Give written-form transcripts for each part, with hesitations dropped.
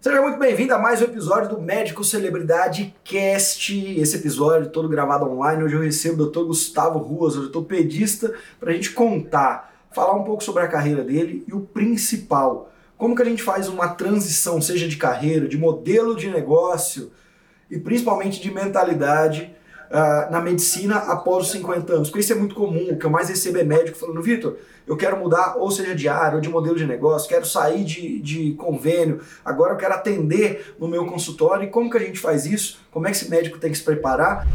Seja muito bem-vindo a mais um episódio do Médico Celebridade Cast. Esse episódio todo gravado online. Hoje eu recebo o Dr. Gustavo Ruas, ortopedista, para a gente falar um pouco sobre a carreira dele e o principal, como que a gente faz uma transição, seja de carreira, de modelo de negócio e principalmente de mentalidade na medicina após os 50 anos. Porque isso é muito comum. O que eu mais recebo é médico falando: Vitor, eu quero mudar, ou seja, de área, ou de modelo de negócio, quero sair de convênio, agora eu quero atender no meu consultório. E como que a gente faz isso? Como é que esse médico tem que se preparar?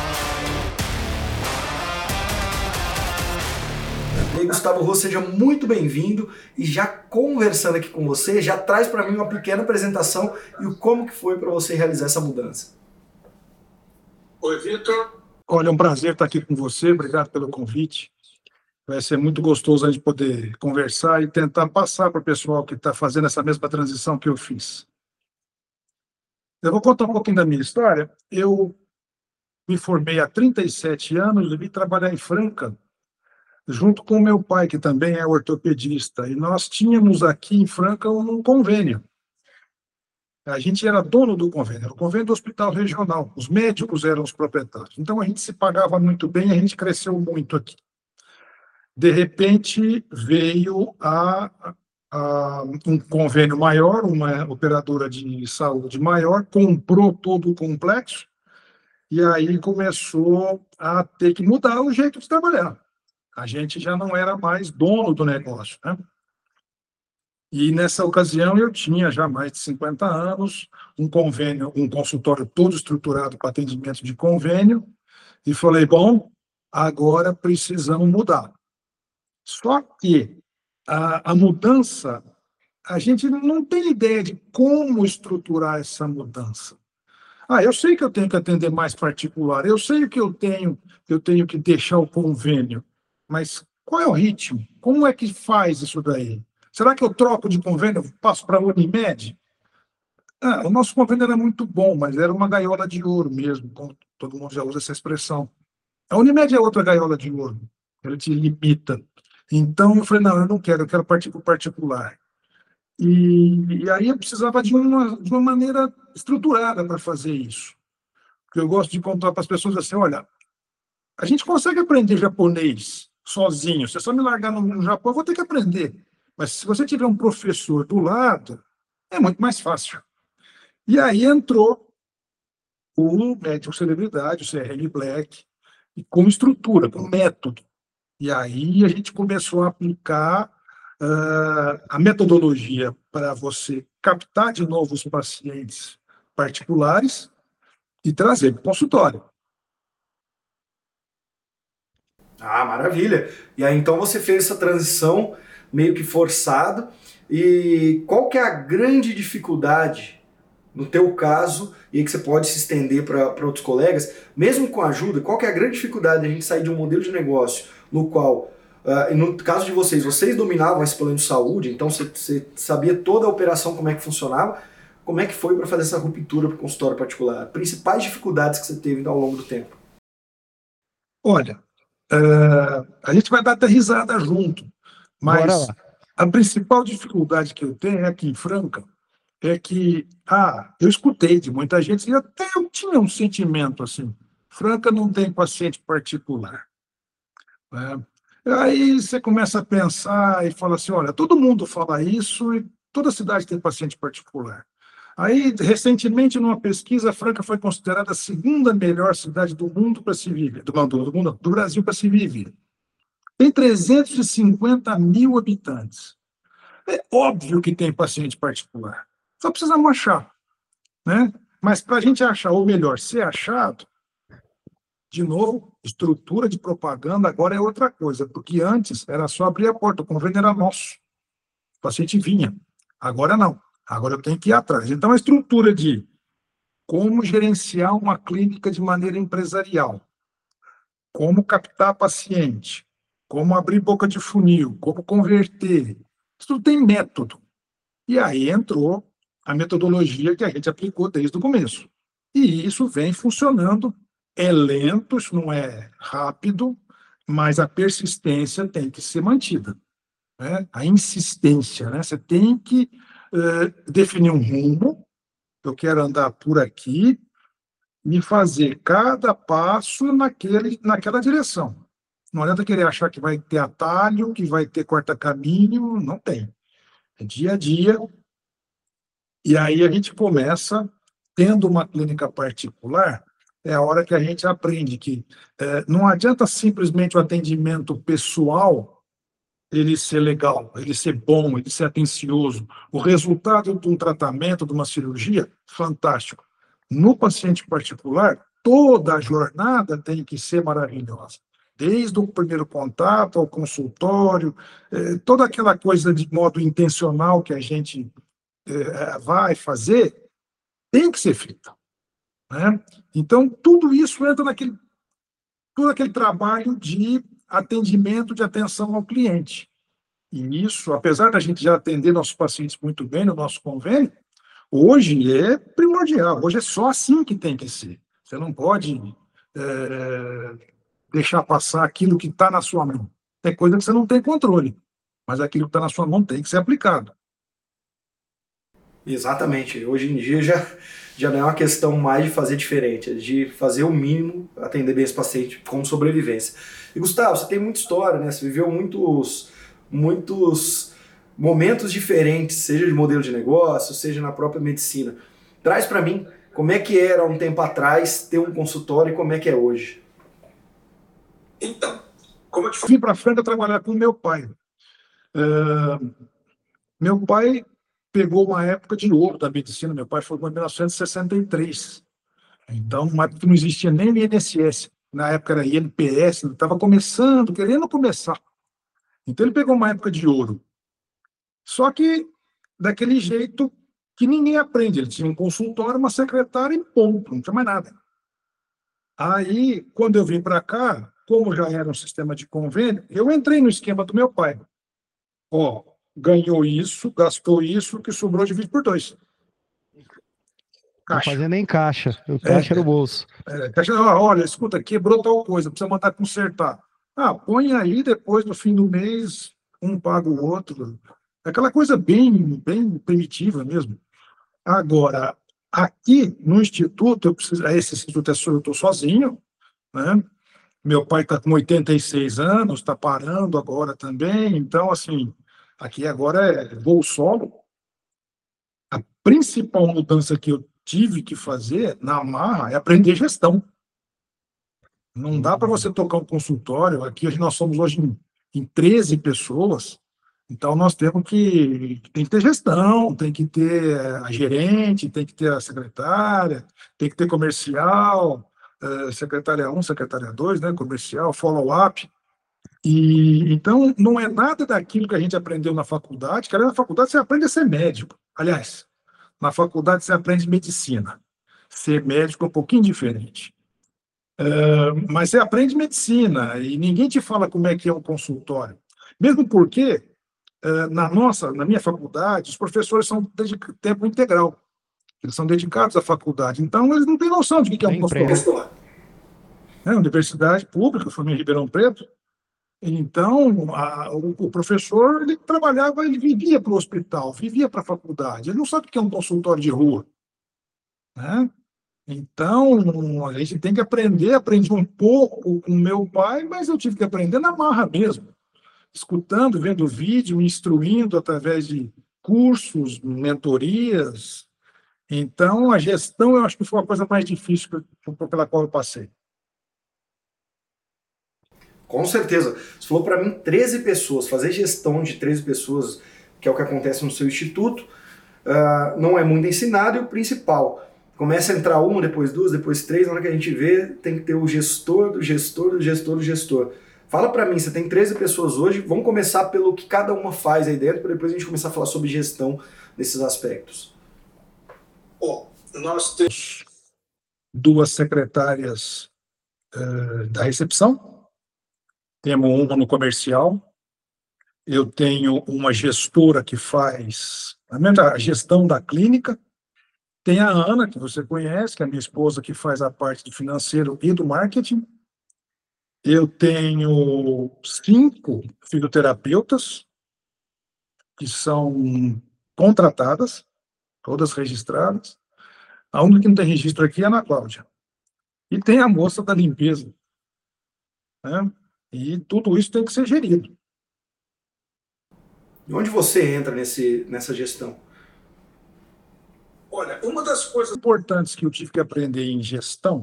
E aí, Gustavo Rô, seja muito bem-vindo, e já conversando aqui com você, já traz para mim uma pequena apresentação e o como que foi para você realizar essa mudança. Oi, Vitor. Olha, é um prazer estar aqui com você, obrigado pelo convite. Vai ser muito gostoso a gente poder conversar e tentar passar para o pessoal que está fazendo essa mesma transição que eu fiz. Eu vou contar um pouquinho da minha história. Eu me formei há 37 anos e vim trabalhar em Franca, junto com meu pai, que também é ortopedista. E nós tínhamos aqui em Franca um convênio. A gente era dono do convênio, era o convênio do Hospital Regional. Os médicos eram os proprietários. Então, a gente se pagava muito bem e a gente cresceu muito aqui. De repente, veio um convênio maior, uma operadora de saúde maior, comprou todo o complexo e aí começou a ter que mudar o jeito de trabalhar. A gente já não era mais dono do negócio, né? E nessa ocasião eu tinha já mais de 50 anos, um convênio, um consultório todo estruturado para atendimento de convênio, e falei, bom, agora precisamos mudar. Só que a mudança, a gente não tem ideia de como estruturar essa mudança. Eu sei que eu tenho que atender mais particular, eu sei que eu tenho que deixar o convênio, mas qual é o ritmo? Como é que faz isso daí? Será que eu troco de convênio, passo para a Unimed? O nosso convênio era muito bom, mas era uma gaiola de ouro mesmo, como todo mundo já usa essa expressão. A Unimed é outra gaiola de ouro, ela te limita. Então, eu falei, não, eu quero partir para o particular. E aí eu precisava de uma maneira estruturada para fazer isso. Porque eu gosto de contar para as pessoas assim, olha, a gente consegue aprender japonês sozinho. Se eu só me largar no Japão, eu vou ter que aprender. Mas se você tiver um professor do lado, é muito mais fácil. E aí entrou o médico celebridade, o CRM Black, com estrutura, com método. E aí a gente começou a aplicar a metodologia para você captar de novo os pacientes particulares e trazer para o consultório. Maravilha! E aí então você fez essa transição meio que forçado. E qual que é a grande dificuldade no teu caso, e aí que você pode se estender para outros colegas, mesmo com ajuda, qual que é a grande dificuldade de a gente sair de um modelo de negócio no qual, no caso de vocês dominavam esse plano de saúde, então você sabia toda a operação, como é que funcionava, como é que foi para fazer essa ruptura para o consultório particular? Principais dificuldades que você teve ao longo do tempo? Olha, a gente vai dar até risada junto, mas a principal dificuldade que eu tenho aqui em Franca é que, eu escutei de muita gente, e até eu tinha um sentimento assim, Franca não tem paciente particular, né? Aí você começa a pensar e fala assim, olha, todo mundo fala isso e toda cidade tem paciente particular. Aí, recentemente, numa pesquisa, Franca foi considerada a segunda melhor cidade do mundo para se viver, do Brasil para se viver. Tem 350 mil habitantes. É óbvio que tem paciente particular. Só precisamos achar, né? Mas para a gente achar, ou melhor, ser achado, de novo, estrutura de propaganda agora é outra coisa, porque antes era só abrir a porta, o convênio era nosso. O paciente vinha. Agora não. Agora eu tenho que ir atrás. Então, a estrutura de como gerenciar uma clínica de maneira empresarial, como captar paciente, como abrir boca de funil, como converter, isso tudo tem método. E aí entrou a metodologia que a gente aplicou desde o começo. E isso vem funcionando. É lento, isso não é rápido, mas a persistência tem que ser mantida, né? A insistência, né? Você tem que definir um rumo, eu quero andar por aqui e fazer cada passo naquela direção. Não adianta querer achar que vai ter atalho, que vai ter corta-caminho, não tem. É dia a dia, e aí a gente começa, tendo uma clínica particular, é a hora que a gente aprende que não adianta simplesmente o atendimento pessoal ele ser legal, ele ser bom, ele ser atencioso. O resultado de um tratamento, de uma cirurgia, fantástico. No paciente particular, toda a jornada tem que ser maravilhosa. Desde o primeiro contato ao consultório, toda aquela coisa de modo intencional que a gente vai fazer, tem que ser feita, né? Então, tudo isso entra todo aquele trabalho de atendimento, de atenção ao cliente. E isso, apesar da gente já atender nossos pacientes muito bem no nosso convênio, hoje é primordial, hoje é só assim que tem que ser. Você não pode deixar passar aquilo que está na sua mão. Tem coisa que você não tem controle, mas aquilo que está na sua mão tem que ser aplicado. Exatamente. Hoje em dia já não é uma questão mais de fazer diferente, é de fazer o mínimo, atender bem esse paciente com sobrevivência. E Gustavo, você tem muita história, né? Você viveu muitos momentos diferentes, seja de modelo de negócio, seja na própria medicina. Traz para mim como é que era um tempo atrás ter um consultório e como é que é hoje. Então, como eu te falei, vim para Franca trabalhar com meu pai. Meu pai pegou uma época de ouro da medicina. Meu pai formou em 1963. Então, uma época que não existia nem o INSS. Na época era INPS, estava começando, querendo começar. Então, ele pegou uma época de ouro. Só que daquele jeito que ninguém aprende. Ele tinha um consultório, uma secretária e ponto, não tinha mais nada. Aí, quando eu vim para cá, como já era um sistema de convênio, eu entrei no esquema do meu pai. Ó, ganhou isso, gastou isso, o que sobrou divide por 2. Não fazia nem caixa, o caixa era o bolso. Caixa, olha, escuta, quebrou tal coisa, precisa mandar consertar. Põe aí, depois, no fim do mês, um paga o outro. Aquela coisa bem primitiva mesmo. Agora, aqui no Instituto, esse Instituto eu estou sozinho, né? Meu pai está com 86 anos, está parando agora também, então, assim, aqui agora é voo solo. A principal mudança que eu tive que fazer na marra é aprender gestão. Não dá para você tocar um consultório, aqui nós somos hoje em 13 pessoas, então nós temos tem que ter gestão, tem que ter a gerente, tem que ter a secretária, tem que ter comercial, secretária 1, secretária 2, né, comercial, follow-up. E então não é nada daquilo que a gente aprendeu na faculdade, que na faculdade você aprende a ser médico. Aliás, na faculdade você aprende medicina. Ser médico é um pouquinho diferente. Mas você aprende medicina e ninguém te fala como é que é um consultório. Mesmo porque, na minha faculdade, os professores são de tempo integral. Eles são dedicados à faculdade. Então, eles não têm noção de que é um consultório. Universidade pública, formei em Ribeirão Preto. Então, o professor, ele trabalhava, ele vivia para o hospital, vivia para a faculdade. Ele não sabe o que é um consultório de rua, né? Então, a gente tem que aprender, aprendi um pouco com meu pai, mas eu tive que aprender na marra mesmo, escutando, vendo vídeo, instruindo através de cursos, mentorias. Então, a gestão, eu acho que foi a coisa mais difícil pela qual eu passei. Com certeza. Você falou para mim 13 pessoas, fazer gestão de 13 pessoas, que é o que acontece no seu instituto, não é muito ensinado, e o principal, começa a entrar uma, depois duas, depois três, na hora que a gente vê, tem que ter o gestor do gestor do gestor do gestor. Fala para mim, você tem 13 pessoas hoje, vamos começar pelo que cada uma faz aí dentro, para depois a gente começar a falar sobre gestão nesses aspectos. Nós temos 2 secretárias da recepção, temos uma no comercial, eu tenho uma gestora que faz a gestão da clínica, tem a Ana, que você conhece, que é a minha esposa, que faz a parte do financeiro e do marketing. Eu tenho 5 fisioterapeutas que são contratadas, todas registradas. A única que não tem registro aqui é a Ana Cláudia. E tem a moça da limpeza, né? E tudo isso tem que ser gerido. E onde você entra nessa gestão? Olha, uma das coisas importantes que eu tive que aprender em gestão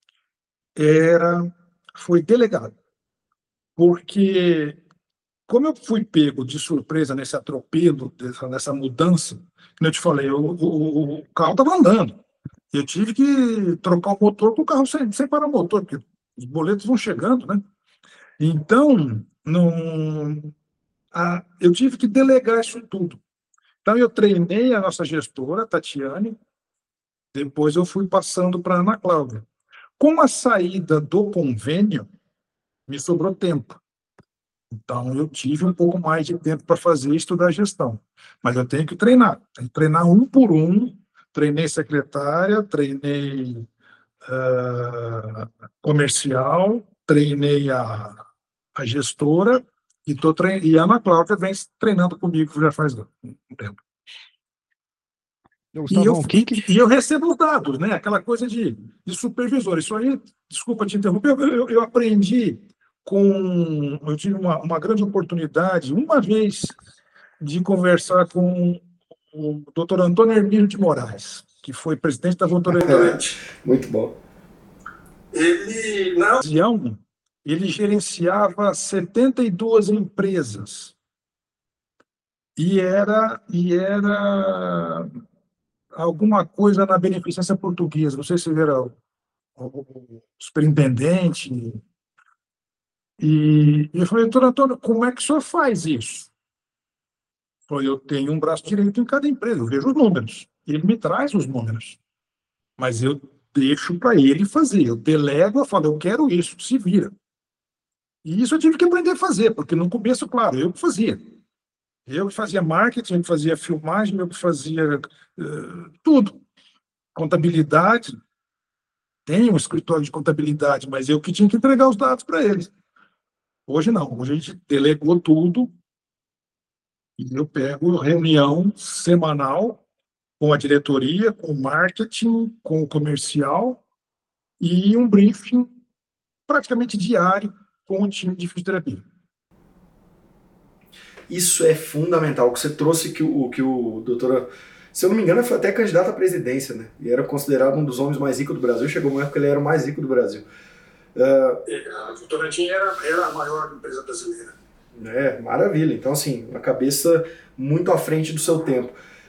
foi delegar. Porque, como eu fui pego de surpresa nesse atropelo, nessa mudança, como eu te falei, o carro estava andando. Eu tive que trocar o motor com o carro sem parar o motor, porque os boletos vão chegando, né? Então, eu tive que delegar isso tudo. Então, eu treinei a nossa gestora, Tatiane, depois eu fui passando para a Ana Cláudia. Com a saída do convênio, me sobrou tempo. Então, eu tive um pouco mais de tempo para fazer e estudar gestão. Mas eu tenho que treinar. Tenho que treinar um por um. Treinei secretária, treinei comercial, treinei a gestora e a Ana Cláudia vem treinando comigo já faz um tempo. E eu recebo os dados, né? Aquela coisa de supervisor. Isso aí, desculpa te interromper, eu aprendi eu tive uma grande oportunidade, uma vez, de conversar com o doutor Antônio Hermílio de Moraes, que foi presidente da Votorantim. Muito bom. Ele, na ocasião, ele gerenciava 72 empresas. E era alguma coisa na beneficência portuguesa. Não sei se era o superintendente. E eu falei, doutor Antônio, como é que o senhor faz isso? Eu tenho um braço direito em cada empresa, eu vejo os números. Ele me traz os números. Mas eu deixo para ele fazer. Eu delego, eu falo, eu quero isso, se vira. E isso eu tive que aprender a fazer, porque no começo, claro, eu que fazia. Eu que fazia marketing, eu que fazia filmagem, eu que fazia tudo. Contabilidade. Tem um escritório de contabilidade, mas eu que tinha que entregar os dados para eles. Hoje não, hoje a gente delegou tudo e eu pego reunião semanal com a diretoria, com o marketing, com o comercial e um briefing praticamente diário com o time de fisioterapia. Isso é fundamental. O que você trouxe que o doutor, se eu não me engano, foi até candidato à presidência, né? E era considerado um dos homens mais ricos do Brasil. Chegou uma época que ele era o mais rico do Brasil. A Votorantim era a maior empresa brasileira. Maravilha. Então, assim, uma cabeça muito à frente do seu tempo.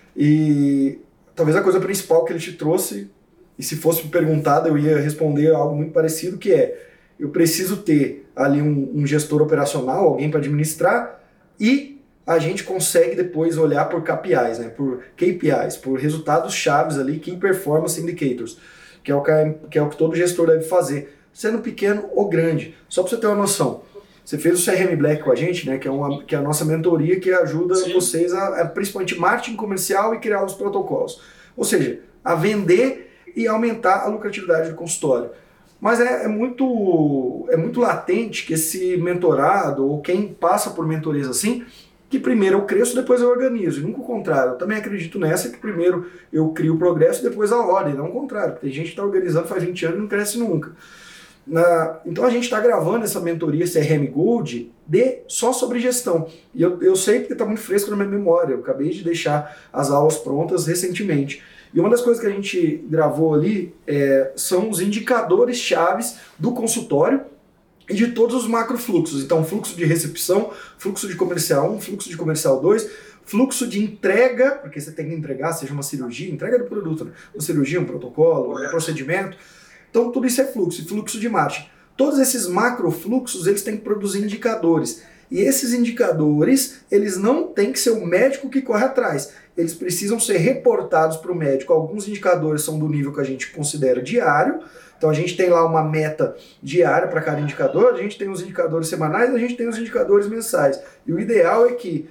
E talvez a coisa principal que ele te trouxe, e se fosse me perguntado, eu ia responder algo muito parecido, que é, eu preciso ter ali um gestor operacional, alguém para administrar, e a gente consegue depois olhar por KPIs, né, por KPIs, por resultados chaves ali, Key Performance Indicators, que é o que todo gestor deve fazer, sendo pequeno ou grande. Só para você ter uma noção, você fez o CRM Black com a gente, né, que é a nossa mentoria que ajuda Sim. vocês principalmente marketing comercial e criar os protocolos. Ou seja, a vender e aumentar a lucratividade do consultório. Mas é muito latente que esse mentorado, ou quem passa por mentorias assim, que primeiro eu cresço, depois eu organizo. E nunca o contrário. Eu também acredito nessa, que primeiro eu crio o progresso e depois a ordem. Não o contrário. Tem gente que está organizando faz 20 anos e não cresce nunca. Então a gente está gravando essa mentoria CRM Gold só sobre gestão. E eu sei porque está muito fresco na minha memória. Eu acabei de deixar as aulas prontas recentemente. E uma das coisas que a gente gravou ali são os indicadores chaves do consultório e de todos os macrofluxos. Então, fluxo de recepção, fluxo de comercial 1, fluxo de comercial 2, fluxo de entrega, porque você tem que entregar, seja uma cirurgia, entrega do produto, né? Uma cirurgia, um protocolo, um procedimento. Então, tudo isso é fluxo, e fluxo de marketing. Todos esses macrofluxos, eles têm que produzir indicadores. E esses indicadores, eles não têm que ser o médico que corre atrás. Eles precisam ser reportados para o médico. Alguns indicadores são do nível que a gente considera diário. Então a gente tem lá uma meta diária para cada indicador, a gente tem os indicadores semanais, a gente tem os indicadores mensais. E o ideal é que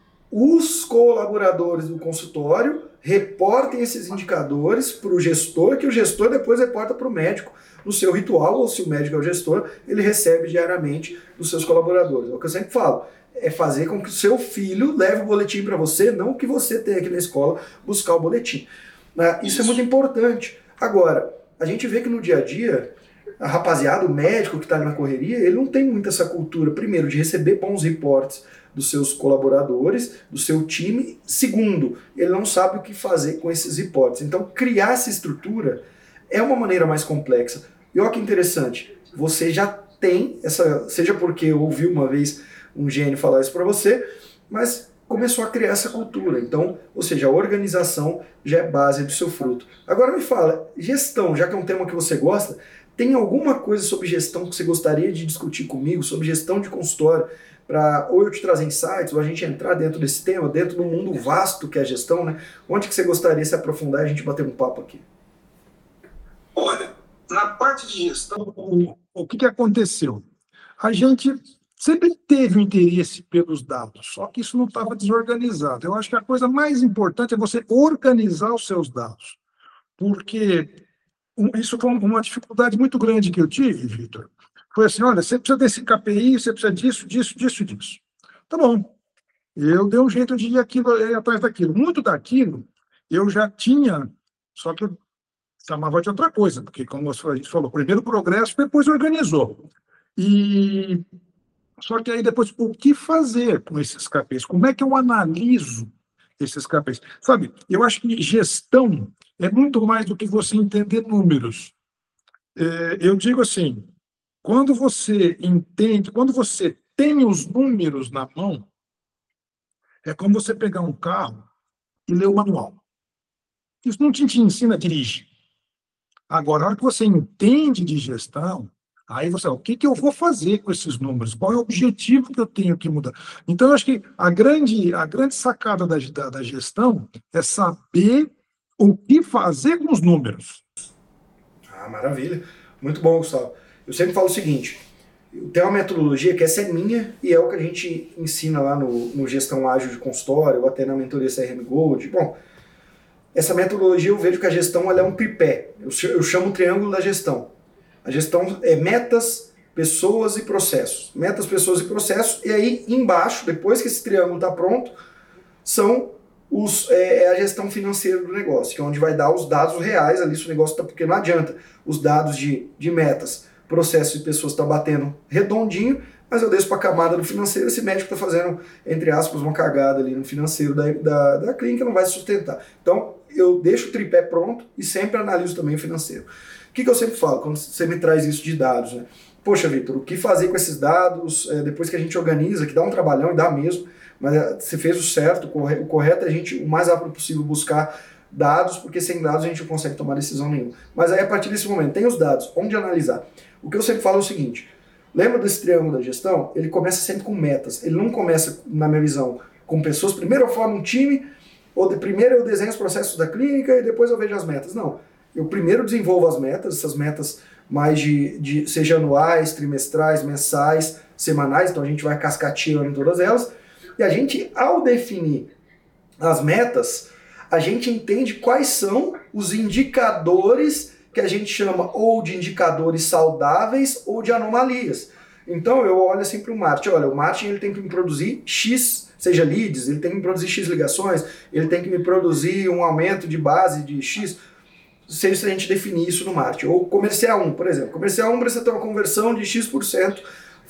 os colaboradores do consultório reportem esses indicadores para o gestor, que o gestor depois reporta para o médico no seu ritual, ou se o médico é o gestor, ele recebe diariamente dos seus colaboradores. É o que eu sempre falo, é fazer com que o seu filho leve o boletim para você, não que você tenha aqui na escola buscar o boletim. né? Isso é muito importante. Agora, a gente vê que no dia a dia, a rapaziada, o médico que está ali na correria, ele não tem muito essa cultura, primeiro, de receber bons reportes dos seus colaboradores, do seu time. Segundo, ele não sabe o que fazer com esses reportes. Então, criar essa estrutura é uma maneira mais complexa. E olha que interessante, você já tem essa, seja porque ouviu uma vez um gênio falar isso para você, mas começou a criar essa cultura. Então, ou seja, a organização já é base do seu fruto. Agora me fala, gestão, já que é um tema que você gosta, tem alguma coisa sobre gestão que você gostaria de discutir comigo, sobre gestão de consultório, para ou eu te trazer insights, ou a gente entrar dentro desse tema, dentro do mundo vasto que é a gestão, né? Onde que você gostaria de se aprofundar e a gente bater um papo aqui? Olha, na parte de gestão, o que aconteceu? A gente sempre teve um interesse pelos dados, só que isso não estava desorganizado. Eu acho que a coisa mais importante é você organizar os seus dados, porque isso foi uma dificuldade muito grande que eu tive, Vitor. Foi assim, olha, você precisa desse KPI, você precisa disso. Tá bom. Eu dei um jeito de ir atrás daquilo. Muito daquilo eu já tinha, só que eu chamava de outra coisa, porque, como a gente falou, primeiro progresso, depois organizou. Só que aí depois, o que fazer com esses KPIs? Como é que eu analiso esses KPIs? Sabe, eu acho que gestão é muito mais do que você entender números. Eu digo assim, quando você entende, quando você tem os números na mão, é como você pegar um carro e ler o manual. Isso não te ensina a dirigir. Agora, a hora que você entende de gestão, aí você, o que eu vou fazer com esses números? Qual é o objetivo que eu tenho que mudar? Então, eu acho que a grande sacada da gestão é saber o que fazer com os números. Ah, maravilha. Muito bom, Gustavo. Eu sempre falo o seguinte, tem uma metodologia que essa é minha e é o que a gente ensina lá no Gestão Ágil de Consultório ou até na mentoria CRM Gold. Bom, essa metodologia eu vejo que a gestão ela é um tripé. Eu chamo o triângulo da gestão. A gestão é metas, pessoas e processos. Metas, pessoas e processos. E aí embaixo, depois que esse triângulo está pronto, são a gestão financeira do negócio, que é onde vai dar os dados reais ali se o negócio está, porque não adianta os dados de metas, processos e pessoas estão batendo redondinho, mas eu desço para a camada do financeiro, esse médico está fazendo, entre aspas, uma cagada ali no financeiro da clínica, não vai se sustentar. Então, eu deixo o tripé pronto e sempre analiso também o financeiro. O que eu sempre falo, quando você me traz isso de dados, né? Poxa, Vitor, o que fazer com esses dados depois que a gente organiza, que dá um trabalhão e dá mesmo, mas você fez o certo, o correto é a gente, o mais rápido possível, buscar dados, porque sem dados a gente não consegue tomar decisão nenhuma. Mas aí, a partir desse momento, tem os dados, onde analisar? O que eu sempre falo é o seguinte, lembra desse triângulo da gestão? Ele começa sempre com metas, ele não começa, na minha visão, com pessoas, primeiro eu formo um time, primeiro eu desenho os processos da clínica e depois eu vejo as metas. Não, eu primeiro desenvolvo as metas, essas metas mais seja anuais, trimestrais, mensais, semanais, então a gente vai cascateando em todas elas, e a gente, ao definir as metas, a gente entende quais são os indicadores que a gente chama ou de indicadores saudáveis ou de anomalias. Então eu olho assim para o marketing, olha, o marketing ele tem que me produzir X, seja leads, ele tem que me produzir X ligações, ele tem que me produzir um aumento de base de X, seja se a gente definir isso no marketing. Ou comercial 1, por exemplo. Comercial 1 precisa ter uma conversão de X%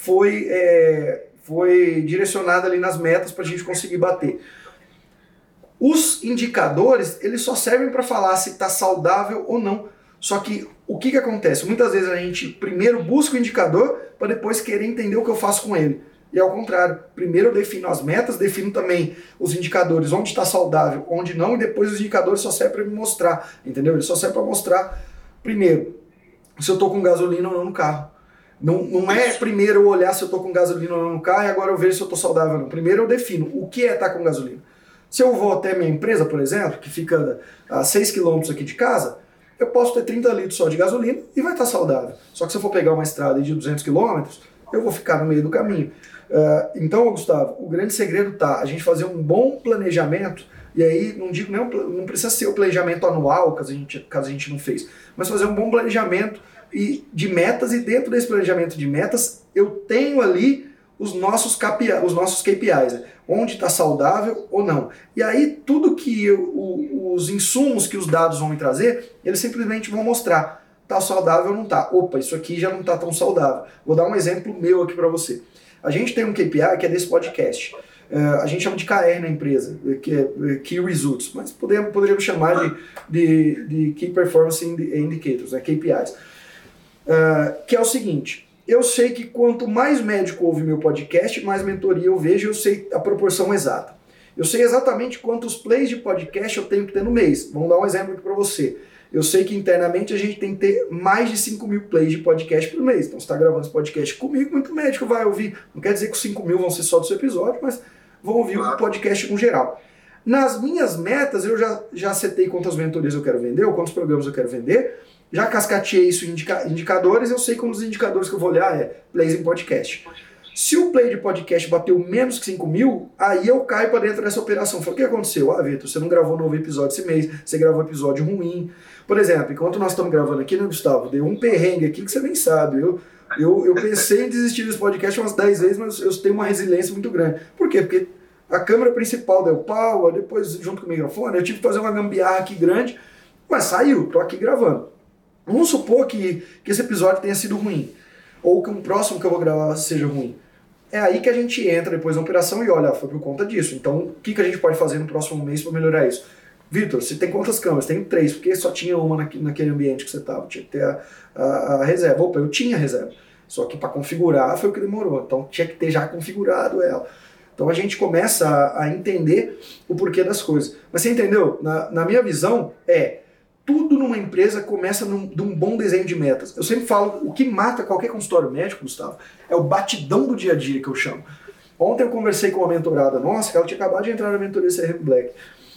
foi direcionada ali nas metas para a gente conseguir bater. Os indicadores, eles só servem para falar se está saudável ou não. Só que o que acontece? Muitas vezes a gente primeiro busca o indicador para depois querer entender o que eu faço com ele. E ao contrário, primeiro eu defino as metas, defino também os indicadores, onde está saudável, onde não, e depois os indicadores só servem para me mostrar, entendeu? Eles só servem para mostrar, primeiro, se eu estou com gasolina ou não no carro. Não é primeiro eu olhar se eu estou com gasolina ou não no carro e agora eu vejo se eu estou saudável ou não. Primeiro eu defino o que é estar com gasolina. Se eu vou até minha empresa, por exemplo, que fica a 6 km aqui de casa, eu posso ter 30 litros só de gasolina e vai estar saudável. Só que se eu for pegar uma estrada de 200 km, eu vou ficar no meio do caminho. Então, Gustavo, o grande segredo tá a gente fazer um bom planejamento, e aí não precisa ser o planejamento anual, caso a gente não fez, mas fazer um bom planejamento de metas, e dentro desse planejamento de metas, eu tenho ali os nossos KPIs, né? Onde está saudável ou não. E aí tudo que os insumos que os dados vão me trazer, eles simplesmente vão mostrar, está saudável ou não está. Opa, isso aqui já não está tão saudável. Vou dar um exemplo meu aqui para você. A gente tem um KPI que é desse podcast. A gente chama de KR na empresa, que é Key Results, mas poderíamos chamar de Key Performance Indicators, né, KPIs. Que é o seguinte: eu sei que quanto mais médico ouve meu podcast, mais mentoria eu vejo, eu sei a proporção exata. Eu sei exatamente quantos plays de podcast eu tenho que ter no mês. Vamos dar um exemplo aqui para você. Eu sei que internamente a gente tem que ter mais de 5.000 plays de podcast por mês. Então, você está gravando esse podcast comigo, muito médico vai ouvir. Não quer dizer que os 5.000 vão ser só do seu episódio, mas vão ouvir o podcast no geral. Nas minhas metas, eu já setei quantas mentorias eu quero vender, ou quantos programas eu quero vender, já cascateei isso em indicadores, eu sei como os indicadores que eu vou olhar é plays em podcast. Se o play de podcast bateu menos que 5.000, aí eu caio para dentro dessa operação. Falo, o que aconteceu? Ah, Vitor, você não gravou um novo episódio esse mês, você gravou um episódio ruim. Por exemplo, enquanto nós estamos gravando aqui, né, Gustavo, deu um perrengue aqui que você nem sabe. Eu pensei em desistir desse podcast umas 10 vezes, mas eu tenho uma resiliência muito grande. Por quê? Porque a câmera principal deu pau, depois junto com o microfone, eu tive que fazer uma gambiarra aqui grande, mas saiu, tô aqui gravando. Vamos supor que esse episódio tenha sido ruim, ou que um próximo que eu vou gravar seja ruim. É aí que a gente entra depois na operação e olha, foi por conta disso. Então, o que a gente pode fazer no próximo mês para melhorar isso? Vitor, você tem quantas câmeras? Tenho 3, porque só tinha uma naquele ambiente que você estava. Tinha que ter a reserva. Opa, eu tinha reserva. Só que para configurar foi o que demorou. Então, tinha que ter já configurado ela. Então, a gente começa a entender o porquê das coisas. Mas você entendeu? Na minha visão, tudo numa empresa começa de um bom desenho de metas. Eu sempre falo, o que mata qualquer consultório médico, Gustavo, é o batidão do dia a dia, que eu chamo. Ontem eu conversei com uma mentorada nossa, que ela tinha acabado de entrar na mentoria CRM Black.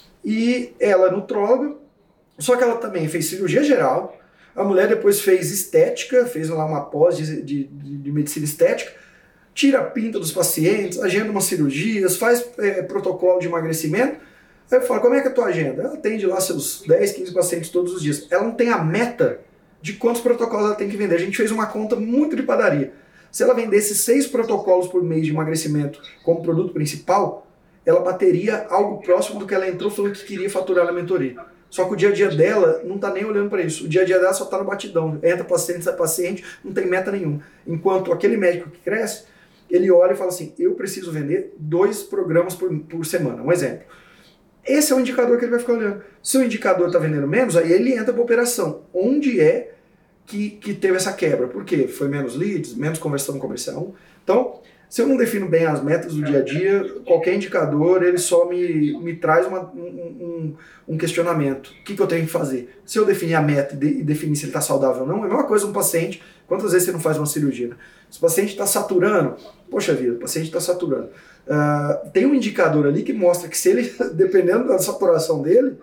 E ela é nutróloga, só que ela também fez cirurgia geral. A mulher depois fez estética, fez lá uma pós de medicina estética, tira a pinta dos pacientes, agenda umas cirurgias, faz protocolo de emagrecimento. Aí eu falo, como é que é a tua agenda? Ela atende lá seus 10, 15 pacientes todos os dias. Ela não tem a meta de quantos protocolos ela tem que vender. A gente fez uma conta muito de padaria. Se ela vendesse 6 protocolos por mês de emagrecimento como produto principal, ela bateria algo próximo do que ela entrou falando que queria faturar na mentoria. Só que o dia a dia dela não está nem olhando para isso. O dia a dia dela só está no batidão. Entra paciente, sai paciente, não tem meta nenhuma. Enquanto aquele médico que cresce, ele olha e fala assim, eu preciso vender 2 programas por semana. Um exemplo. Esse é o indicador que ele vai ficar olhando. Se o indicador está vendendo menos, aí ele entra para operação. Onde é que teve essa quebra? Por quê? Foi menos leads, menos conversão comercial. Então, se eu não defino bem as metas do dia a dia, qualquer indicador ele só me traz um questionamento. O que eu tenho que fazer? Se eu definir a meta e definir se ele está saudável ou não, é a mesma coisa um paciente. Quantas vezes você não faz uma cirurgia? Né? Se o paciente está saturando, poxa vida, o paciente está saturando. Tem um indicador ali que mostra que se ele, dependendo da saturação dele,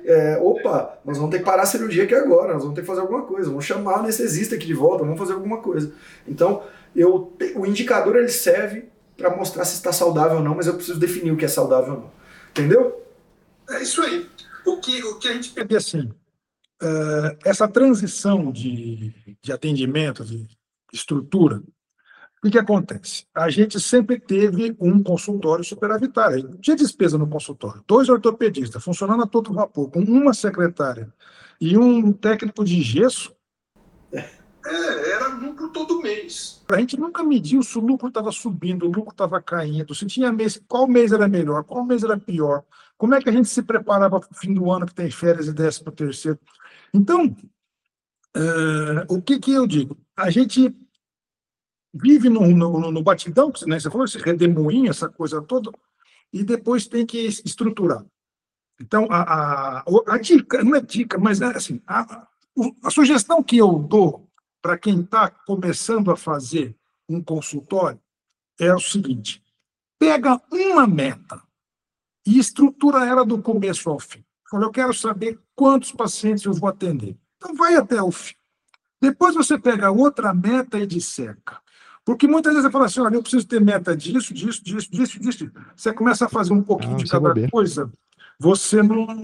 nós vamos ter que parar a cirurgia aqui agora, nós vamos ter que fazer alguma coisa, vamos chamar o anestesista aqui de volta, vamos fazer alguma coisa. Então, o indicador ele serve para mostrar se está saudável ou não, mas eu preciso definir o que é saudável ou não. Entendeu? É isso aí. O que a gente pede assim, essa transição de atendimento, de estrutura, o que acontece? A gente sempre teve um consultório superavitário. Tinha despesa no consultório. 2 ortopedistas funcionando a todo vapor, com uma secretária e um técnico de gesso. Era lucro todo mês. A gente nunca mediu se o lucro estava subindo, o lucro estava caindo, se tinha mês, qual mês era melhor, qual mês era pior. Como é que a gente se preparava para o fim do ano, que tem férias e 13º? Então, o que eu digo? A gente vive no batidão, né? Você falou, esse redemoinho, essa coisa toda, e depois tem que estruturar. Então, a dica, não é dica, mas é assim, a sugestão que eu dou para quem está começando a fazer um consultório é o seguinte: pega uma meta e estrutura ela do começo ao fim. Fala, eu quero saber quantos pacientes eu vou atender. Então, vai até o fim. Depois você pega outra meta e disseca. Porque muitas vezes você fala assim, olha, eu preciso ter meta disso. Você começa a fazer um pouquinho de cada coisa, você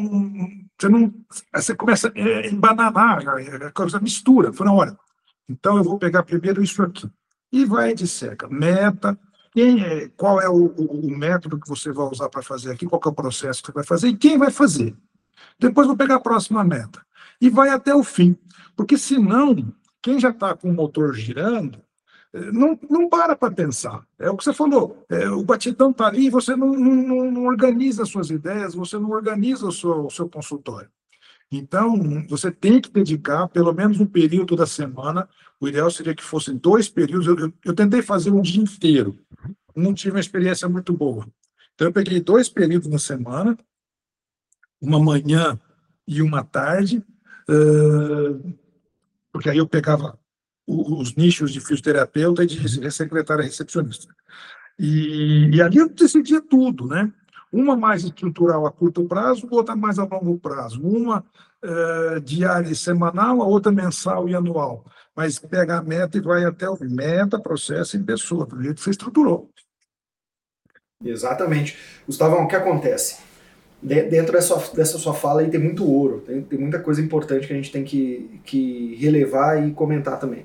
começa a embananar, a coisa mistura. Fala, olha, então eu vou pegar primeiro isso aqui. E vai e disseca. Meta, qual é o método que você vai usar para fazer aqui, qual que é o processo que você vai fazer e quem vai fazer. Depois vou pegar a próxima meta. E vai até o fim. Porque senão, quem já está com o motor girando, não para pensar. É o que você falou. O batidão está ali e você não organiza as suas ideias, você não organiza o seu consultório. Então, você tem que dedicar pelo menos um período da semana. O ideal seria que fossem 2 períodos. Eu tentei fazer um dia inteiro. Não tive uma experiência muito boa. Então, eu peguei 2 períodos na semana, uma manhã e uma tarde, porque aí eu pegava os nichos de fisioterapeuta e de secretária recepcionista. E ali eu decidia tudo, né? Uma mais estrutural a curto prazo, outra mais a longo prazo. Uma diária e semanal, a outra mensal e anual. Mas pega a meta e vai até o meta, processo em pessoa, do jeito que você estruturou. Exatamente. Gustavão, o que acontece? Dentro dessa sua fala aí tem muito ouro, tem muita coisa importante que a gente tem que relevar e comentar também.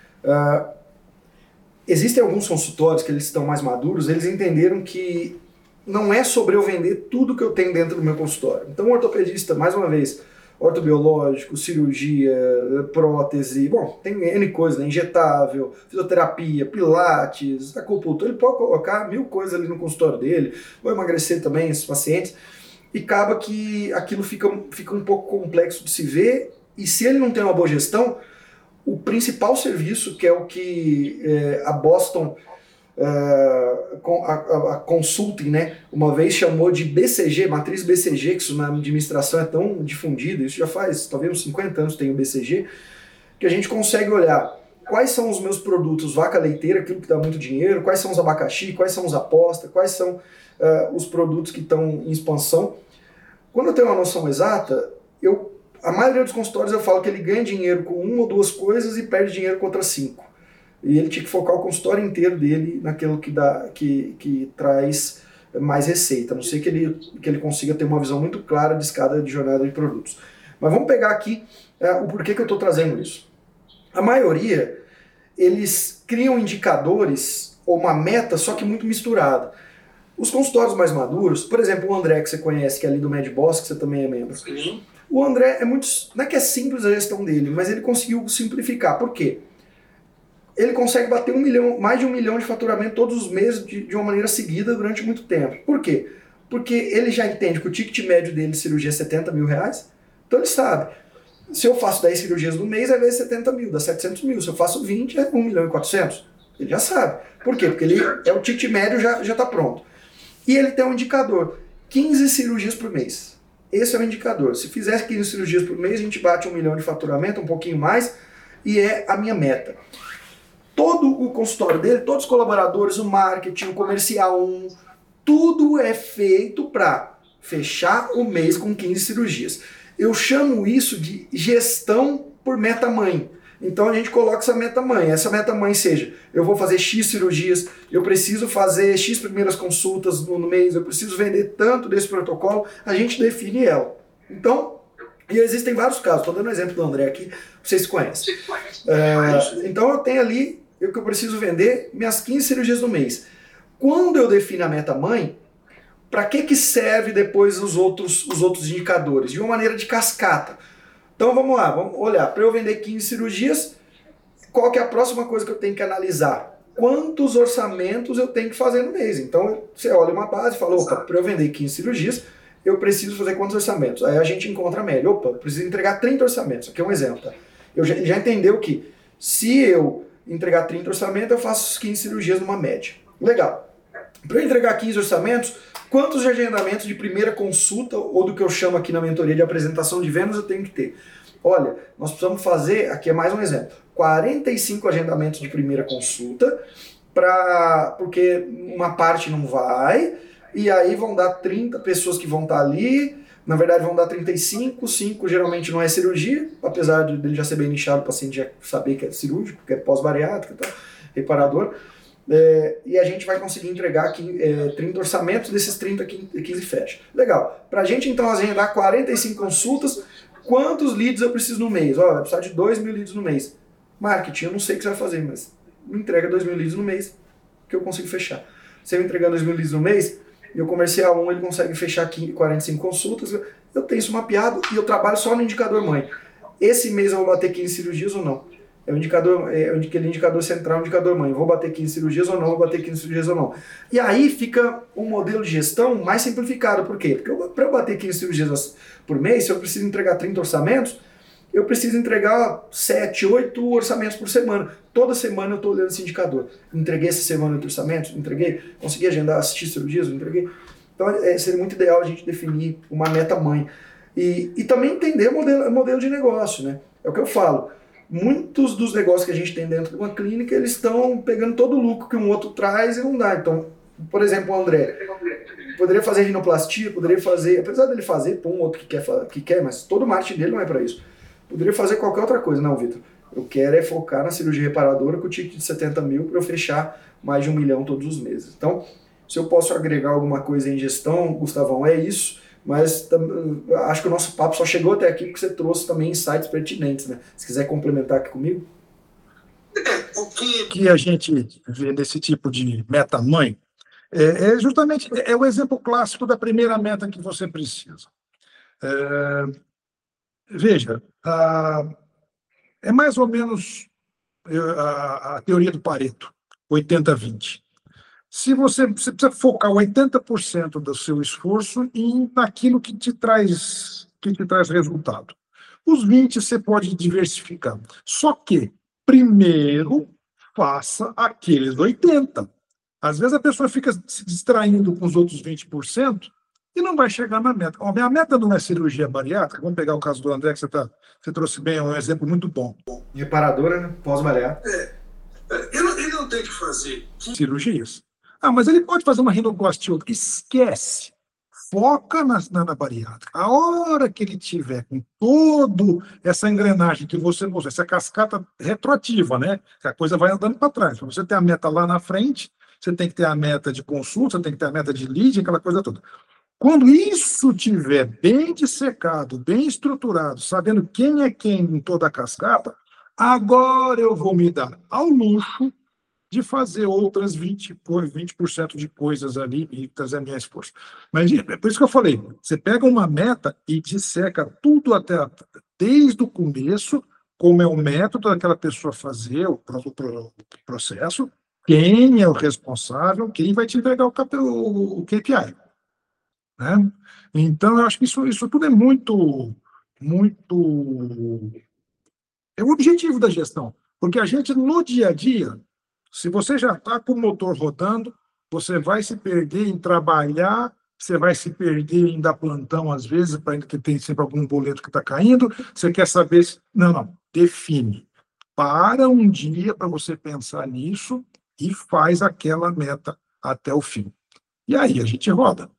Existem alguns consultórios que eles estão mais maduros, eles entenderam que não é sobre eu vender tudo que eu tenho dentro do meu consultório. Então o ortopedista, mais uma vez, ortobiológico, cirurgia, prótese, bom, tem N coisas, né? Injetável, fisioterapia, pilates, acupuntura, ele pode colocar 1000 coisas ali no consultório dele, vai emagrecer também esses pacientes, e acaba que aquilo fica um pouco complexo de se ver, e se ele não tem uma boa gestão, o principal serviço, que é o que a Boston a Consulting, né, uma vez chamou de BCG, matriz BCG, que isso na administração é tão difundido, isso já faz talvez uns 50 anos tem o BCG, que a gente consegue olhar quais são os meus produtos vaca leiteira, aquilo que dá muito dinheiro, quais são os abacaxi, quais são os aposta, quais são os produtos que estão em expansão. Quando eu tenho uma noção exata, a maioria dos consultórios eu falo que ele ganha dinheiro com 1 ou 2 coisas e perde dinheiro com outras 5. E ele tinha que focar o consultório inteiro dele naquilo que traz mais receita, a não ser que ele consiga ter uma visão muito clara de escada de jornada de produtos. Mas vamos pegar aqui o porquê que eu estou trazendo isso. A maioria, eles criam indicadores ou uma meta, só que muito misturada. Os consultórios mais maduros, por exemplo, o André, que você conhece, que é ali do MedBoss, que você também é membro. Sim. O André não é que é simples a gestão dele, mas ele conseguiu simplificar. Por quê? Ele consegue bater mais de 1 milhão de faturamento todos os meses de uma maneira seguida durante muito tempo. Por quê? Porque ele já entende que o ticket médio dele de cirurgia é 70 mil reais, então ele sabe. Se eu faço 10 cirurgias no mês, vai ver 70 mil, dá 700 mil. Se eu faço 20, é 1 milhão e 400. Ele já sabe. Por quê? Porque o ticket médio já está pronto. E ele tem um indicador, 15 cirurgias por mês. Esse é o indicador. Se fizer 15 cirurgias por mês, a gente bate 1 milhão de faturamento, um pouquinho mais, e é a minha meta. Todo o consultório dele, todos os colaboradores, o marketing, o comercial, tudo é feito para fechar o mês com 15 cirurgias. Eu chamo isso de gestão por meta-mãe. Então a gente coloca essa meta-mãe. Essa meta-mãe seja, eu vou fazer X cirurgias, eu preciso fazer X primeiras consultas no mês, eu preciso vender tanto desse protocolo, a gente define ela. Então, e existem vários casos, estou dando um exemplo do André aqui, vocês conhecem. Então eu tenho ali, que eu preciso vender minhas 15 cirurgias no mês. Quando eu defino a meta-mãe, para que serve depois os outros indicadores? De uma maneira de cascata. Então vamos lá, vamos olhar. Para eu vender 15 cirurgias, qual que é a próxima coisa que eu tenho que analisar? Quantos orçamentos eu tenho que fazer no mês? Então você olha uma base e fala, opa, para eu vender 15 cirurgias, eu preciso fazer quantos orçamentos? Aí a gente encontra a média. Opa, eu preciso entregar 30 orçamentos. Aqui é um exemplo. Tá? Ele já entendeu que se eu entregar 30 orçamentos, eu faço 15 cirurgias numa média. Legal. Para eu entregar 15 orçamentos, quantos agendamentos de primeira consulta, ou do que eu chamo aqui na mentoria de apresentação de vendas, eu tenho que ter? Olha, nós precisamos fazer, aqui é mais um exemplo, 45 agendamentos de primeira consulta, porque uma parte não vai, e aí vão dar 30 pessoas que vão estar ali, na verdade vão dar 35, 5 geralmente não é cirurgia, apesar dele já ser bem nichado, o paciente já saber que é cirúrgico, que é pós-bariátrico, tá? Reparador. E a gente vai conseguir entregar aqui 30 orçamentos, desses 30, 15 fecha. Legal. Para a gente então agendar 45 consultas, quantos leads eu preciso no mês? Vai precisar de 2 mil leads no mês. Marketing, eu não sei o que você vai fazer, mas me entrega 2 mil leads no mês. que eu consigo fechar. Se eu entregar 2.000 leads no mês, e o comercial 1 ele consegue fechar 45 consultas, eu tenho isso mapeado e eu trabalho só no indicador mãe. Esse mês eu vou bater 15 cirurgias ou não? É o indicador, aquele indicador central, o indicador mãe. Vou bater 15 cirurgias ou não? Vou bater 15 cirurgias ou não? E aí fica um modelo de gestão mais simplificado. Por quê? Porque para eu bater 15 cirurgias por mês, se eu preciso entregar 30 orçamentos, eu preciso entregar 7, 8 orçamentos por semana. Toda semana eu estou olhando esse indicador. Entreguei essa semana 8 orçamentos? Entreguei? Consegui agendar, assistir cirurgias? Entreguei? Então seria muito ideal a gente definir uma meta mãe. E também entender o modelo de negócio, né? É o que eu falo. Muitos dos negócios que a gente tem dentro de uma clínica, eles estão pegando todo o lucro que um outro traz e não dá. Então, por exemplo, o André poderia fazer rinoplastia, poderia fazer, apesar dele fazer, pô, um outro que quer, mas todo o marketing dele não é para isso. Poderia fazer qualquer outra coisa. Não, Vitor, eu quero é focar na cirurgia reparadora com o ticket de 70 mil para eu fechar mais de 1 milhão todos os meses. Então, se eu posso agregar alguma coisa em gestão, Gustavão, é isso. Mas acho que o nosso papo só chegou até aqui porque você trouxe também insights pertinentes, né? Se quiser complementar aqui comigo. O que a gente vê nesse tipo de meta-mãe é justamente o exemplo clássico da primeira meta que você precisa. Veja, é mais ou menos a teoria do Pareto, 80-20. Se você precisa focar 80% do seu esforço naquilo que te traz resultado. Os 20% você pode diversificar. Só que, primeiro, faça aqueles 80%. Às vezes a pessoa fica se distraindo com os outros 20% e não vai chegar na meta. A minha meta não é cirurgia bariátrica. Vamos pegar o caso do André, que você trouxe bem, é um exemplo muito bom. Reparadora, né? Pós-bariátrica. Ele não tem que fazer cirurgias. Mas ele pode fazer uma rinoplastia. Esquece. Foca na bariátrica. A hora que ele tiver com toda essa engrenagem que você mostrou, essa cascata retroativa, né? A coisa vai andando para trás. Para você ter a meta lá na frente, você tem que ter a meta de consulta, você tem que ter a meta de lead, aquela coisa toda. Quando isso tiver bem dissecado, bem estruturado, sabendo quem é quem em toda a cascata, agora eu vou me dar ao luxo de fazer outras 20% de coisas ali e trazer a minha esforço. Mas é por isso que eu falei, você pega uma meta e disseca tudo desde o começo, como é o método daquela pessoa fazer o processo, quem é o responsável, quem vai te entregar o KPI. Né? Então, eu acho que isso tudo é muito... É o objetivo da gestão, porque a gente, no dia a dia, se você já está com o motor rodando, você vai se perder em trabalhar, você vai se perder em dar plantão, às vezes, porque tem sempre algum boleto que está caindo, você quer saber se... Não, define. Para um dia para você pensar nisso e faz aquela meta até o fim. E aí a gente roda.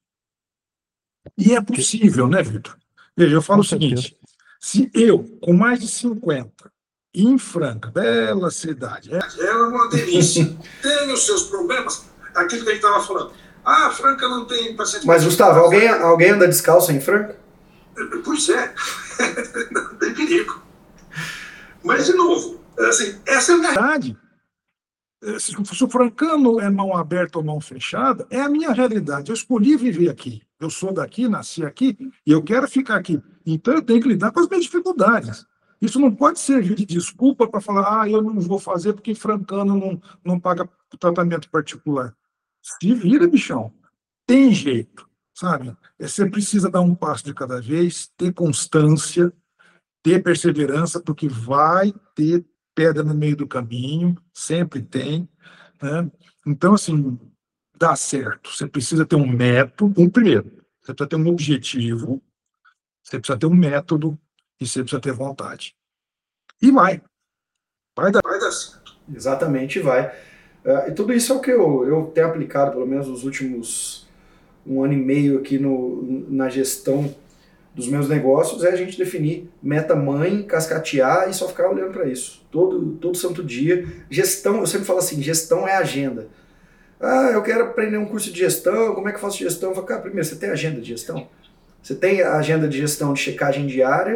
E é possível, né, Vitor? Veja, eu falo o seguinte, se eu, com mais de 50, em Franca, bela cidade, é uma delícia, tem os seus problemas, aquilo que a gente estava falando. Franca não tem paciente... Mas, Gustavo, alguém anda descalço em Franca? Pois é, não tem perigo. Mas, de novo, assim, essa é a verdade. Se o francano é mão aberta ou mão fechada, é a minha realidade. Eu escolhi viver aqui. Eu sou daqui, nasci aqui, e eu quero ficar aqui. Então, eu tenho que lidar com as minhas dificuldades. Isso não pode servir de desculpa para falar, eu não vou fazer porque francano não paga tratamento particular. Se vira, bichão. Tem jeito, sabe? Você precisa dar um passo de cada vez, ter constância, ter perseverança, porque vai ter pedra no meio do caminho, sempre tem, né? Então, assim, dá certo. Você precisa ter um método, primeiro, você precisa ter um objetivo, você precisa ter um método e você precisa ter vontade. E vai dar certo. Exatamente, vai. E tudo isso é o que eu tenho aplicado, pelo menos nos últimos 1 ano e meio aqui na gestão dos meus negócios, é a gente definir meta mãe, cascatear e só ficar olhando para isso. Todo santo dia. Gestão, eu sempre falo assim, gestão é agenda. Eu quero aprender um curso de gestão, como é que eu faço gestão? Eu falo, cara, primeiro, você tem agenda de gestão? Você tem a agenda de gestão de checagem diária,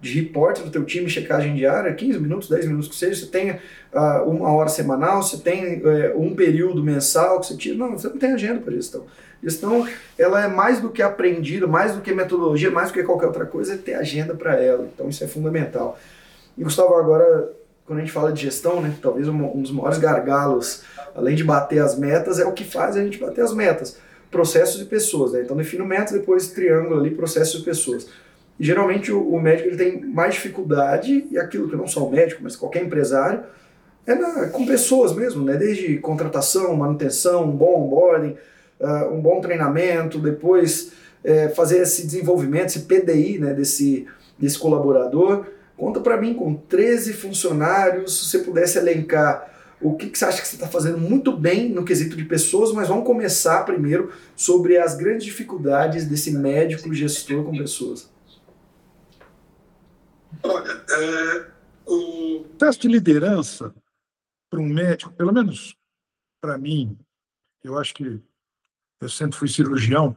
de reporte do teu time, checagem diária, 15 minutos, 10 minutos que seja, você tem 1 hora semanal, você tem um período mensal que você tira. Não, você não tem agenda para gestão. Gestão, ela é mais do que aprendida, mais do que metodologia, mais do que qualquer outra coisa, é ter agenda para ela. Então isso é fundamental. E Gustavo, agora, quando a gente fala de gestão, né, talvez um dos maiores gargalos, além de bater as metas, é o que faz a gente bater as metas. Processos e pessoas, né? Então defino metas, depois triângulo ali, processos e pessoas. E geralmente o médico ele tem mais dificuldade, e aquilo que não só o médico, mas qualquer empresário, com pessoas mesmo, né? Desde contratação, manutenção, um bom onboarding, um bom treinamento, depois fazer esse desenvolvimento, esse PDI, né? desse colaborador. Conta para mim, com 13 funcionários, se você pudesse elencar o que você acha que você está fazendo muito bem no quesito de pessoas, mas vamos começar primeiro sobre as grandes dificuldades desse médico gestor com pessoas. Olha, o teste de liderança para um médico, pelo menos para mim, eu acho que eu sempre fui cirurgião,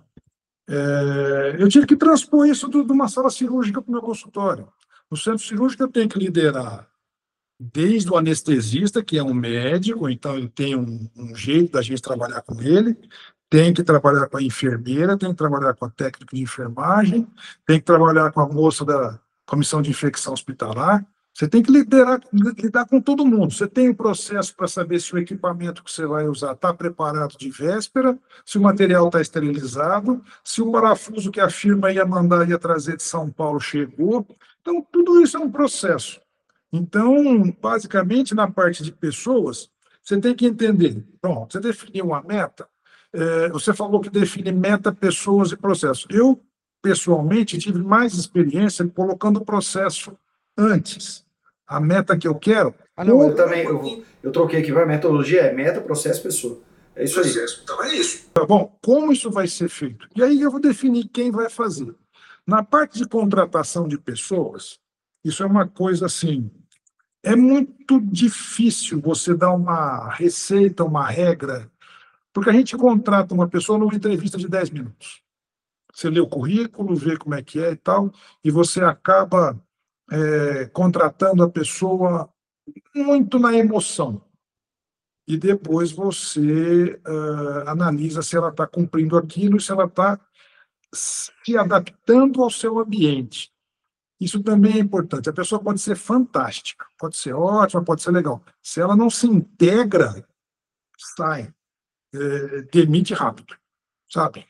eu tive que transpor isso de uma sala cirúrgica para o meu consultório. No centro cirúrgico eu tenho que liderar desde o anestesista, que é um médico, então ele tem um jeito da gente trabalhar com ele, tem que trabalhar com a enfermeira, tem que trabalhar com a técnica de enfermagem, tem que trabalhar com a moça da comissão de infecção hospitalar. Você tem que lidar com todo mundo. Você tem um processo para saber se o equipamento que você vai usar está preparado de véspera, se o material está esterilizado, se o parafuso que a firma ia mandar, ia trazer de São Paulo chegou. Então, tudo isso é um processo. Então, basicamente, na parte de pessoas, você tem que entender. Pronto, você definiu uma meta, você falou que define meta, pessoas e processos. Eu, pessoalmente, tive mais experiência colocando o processo antes. A meta que eu quero... não, eu também, eu troquei aqui, a metodologia é meta, processo, pessoa. É isso aí. Então é isso. Tá bom, como isso vai ser feito? E aí eu vou definir quem vai fazer. Na parte de contratação de pessoas, isso é uma coisa assim, é muito difícil você dar uma receita, uma regra, porque a gente contrata uma pessoa numa entrevista de 10 minutos. Você lê o currículo, vê como é que é e tal, e você acaba contratando a pessoa muito na emoção. E depois você analisa se ela está cumprindo aquilo, se ela está se adaptando ao seu ambiente. Isso também é importante. A pessoa pode ser fantástica, pode ser ótima, pode ser legal. Se ela não se integra, sai, demite rápido, sabe?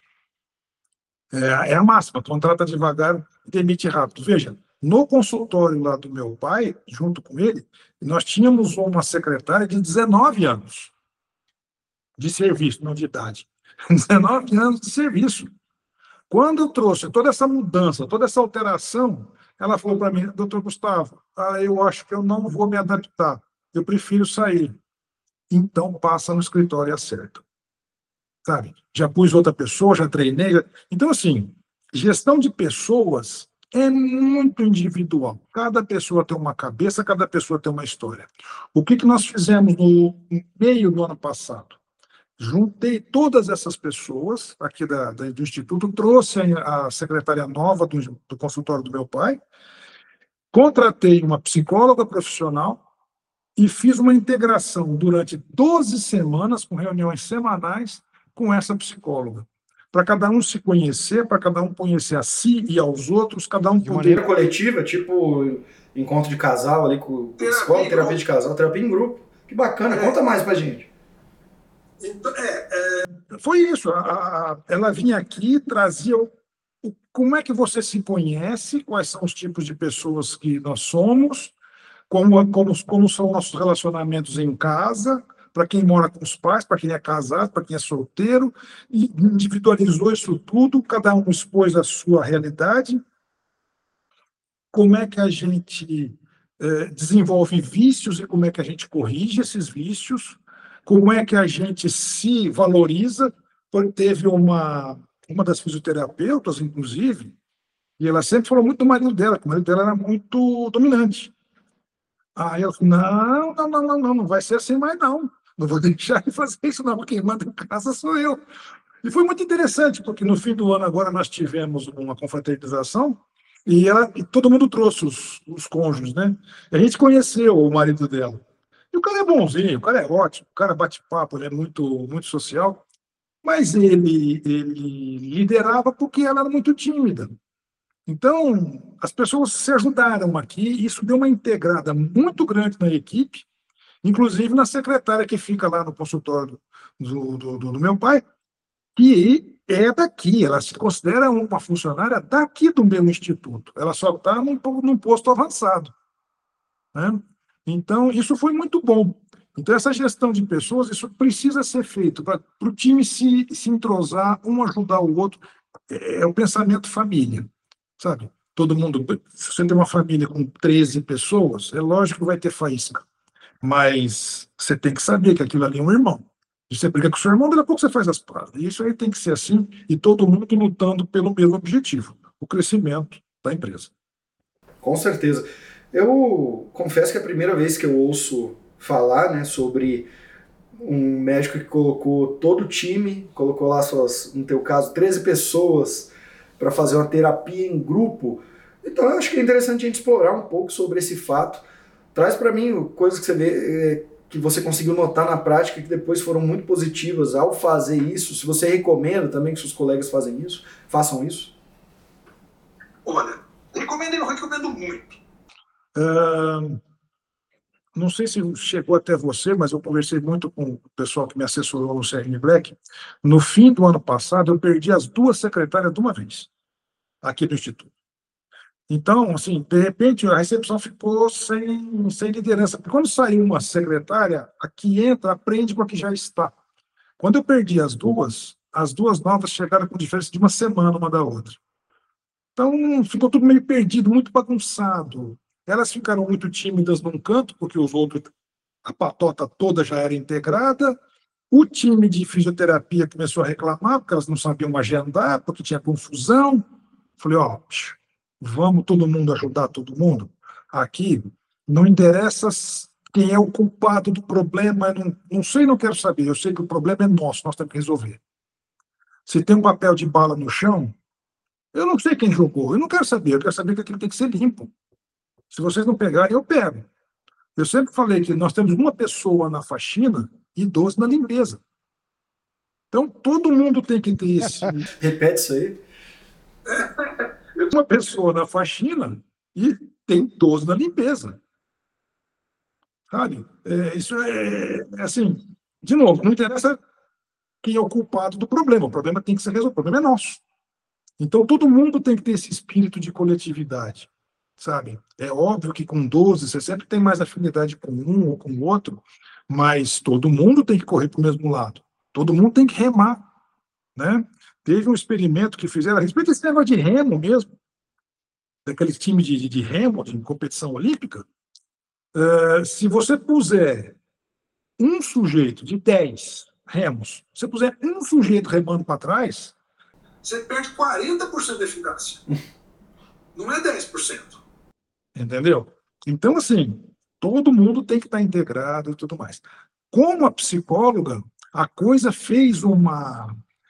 É a máxima, contrata devagar, demite rápido. Veja, no consultório lá do meu pai, junto com ele, nós tínhamos uma secretária de 19 anos de serviço, não de idade. 19 anos de serviço. Quando eu trouxe toda essa mudança, toda essa alteração, ela falou para mim: doutor Gustavo, eu acho que eu não vou me adaptar, eu prefiro sair. Então, passa no escritório e acerta. Sabe? Já pus outra pessoa, já treinei. Então, assim, gestão de pessoas é muito individual. Cada pessoa tem uma cabeça, cada pessoa tem uma história. O que nós fizemos no meio do ano passado? Juntei todas essas pessoas aqui do Instituto, trouxe a secretária nova do consultório do meu pai, contratei uma psicóloga profissional e fiz uma integração durante 12 semanas, com reuniões semanais, com essa psicóloga. Para cada um se conhecer, para cada um conhecer a si e aos outros, cada um de maneira coletiva, tipo encontro de casal ali com o psicólogo, terapia de casal, terapia em grupo. Que bacana, conta mais pra gente. Então, foi isso. Ela vinha aqui, trazia como é que você se conhece, quais são os tipos de pessoas que nós somos, como são nossos relacionamentos em casa, para quem mora com os pais, para quem é casado, para quem é solteiro, e individualizou isso tudo, cada um expôs a sua realidade, como é que a gente desenvolve vícios e como é que a gente corrige esses vícios, como é que a gente se valoriza. Teve uma das fisioterapeutas, inclusive, e ela sempre falou muito do marido dela, que o marido dela era muito dominante. Aí ela falou: não vai ser assim mais não. Não vou deixar ele fazer isso, não, porque quem manda em casa sou eu. E foi muito interessante, porque no fim do ano agora nós tivemos uma confraternização E todo mundo trouxe os cônjuges, né? E a gente conheceu o marido dela. E o cara é bonzinho, o cara é ótimo, o cara bate papo, ele é muito, muito social, mas ele liderava porque ela era muito tímida. Então, as pessoas se ajudaram aqui, e isso deu uma integrada muito grande na equipe, inclusive na secretária que fica lá no consultório do meu pai, que é daqui, ela se considera uma funcionária daqui do meu instituto. Ela só está num posto avançado, né? Então, isso foi muito bom. Então, essa gestão de pessoas, isso precisa ser feito para o time se entrosar, um ajudar o outro. É o pensamento família, sabe? Todo mundo, se você tem uma família com 13 pessoas, é lógico que vai ter faísca, mas você tem que saber que aquilo ali é um irmão. E você briga com o seu irmão, daqui a pouco você faz as pazes. E isso aí tem que ser assim, e todo mundo lutando pelo mesmo objetivo, o crescimento da empresa. Com certeza. Eu confesso que é a primeira vez que eu ouço falar, né, sobre um médico que colocou todo o time, colocou lá no teu caso, 13 pessoas para fazer uma terapia em grupo. Então eu acho que é interessante a gente explorar um pouco sobre esse fato. Traz para mim coisas que você vê, que você conseguiu notar na prática, que depois foram muito positivas ao fazer isso. Se você recomenda também que seus colegas façam isso. Olha, eu recomendo muito. Não sei se chegou até você, mas eu conversei muito com o pessoal que me assessorou no CRN Black. No fim do ano passado, eu perdi as 2 secretárias de uma vez, aqui do Instituto. Então, assim, de repente, a recepção ficou sem liderança. Porque quando saiu uma secretária, a que entra aprende com a que já está. Quando eu perdi as duas novas chegaram com diferença de uma semana uma da outra. Então, ficou tudo meio perdido, muito bagunçado. Elas ficaram muito tímidas num canto, porque os outros, a patota toda já era integrada. O time de fisioterapia começou a reclamar, porque elas não sabiam agendar, porque tinha confusão. Falei, ó, vamos todo mundo ajudar todo mundo. Aqui não interessa quem é o culpado do problema, não sei, não quero saber. Eu sei que o problema é nosso, nós temos que resolver. Se tem um papel de bala no chão, eu não sei quem jogou, eu não quero saber, eu quero saber que aquilo tem que ser limpo. Se vocês não pegarem, eu pego. Eu sempre falei que nós temos uma pessoa na faxina e 12 na limpeza. Então, todo mundo tem que ter esse. Repete isso aí. Uma pessoa na faxina e tem 12 na limpeza. Sabe? Isso é assim, de novo, não interessa quem é o culpado do problema. O problema tem que ser resolvido, o problema é nosso. Então, todo mundo tem que ter esse espírito de coletividade, sabe? É óbvio que com 12 você sempre tem mais afinidade com um ou com o outro, mas todo mundo tem que correr para o mesmo lado. Todo mundo tem que remar, né? Teve um experimento que fizeram a respeito desse negócio de remo mesmo, daquele time de remo, de competição olímpica. Se você puser um sujeito de 10 remos, se você puser um sujeito remando para trás, você perde 40% da eficácia. Não é 10%. Entendeu? Então, assim, todo mundo tem que estar integrado e tudo mais. Como a psicóloga, a coisa fez uma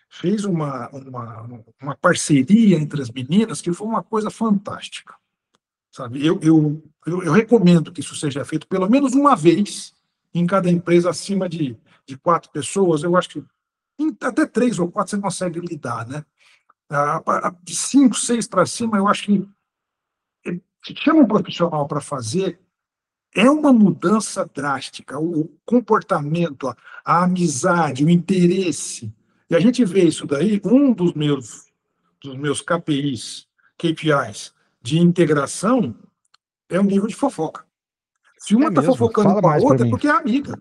parceria entre as meninas que foi uma coisa fantástica. Sabe? Eu recomendo que isso seja feito pelo menos uma vez em cada empresa acima de 4 pessoas. Eu acho que até 3 ou 4 você consegue lidar, né? De 5, 6 para cima, eu acho que se chama um profissional para fazer, é uma mudança drástica. O comportamento, a amizade, o interesse. E a gente vê isso daí, um dos meus KPIs de integração, é o nível de fofoca. Se uma está fofocando com a outra, é porque é amiga.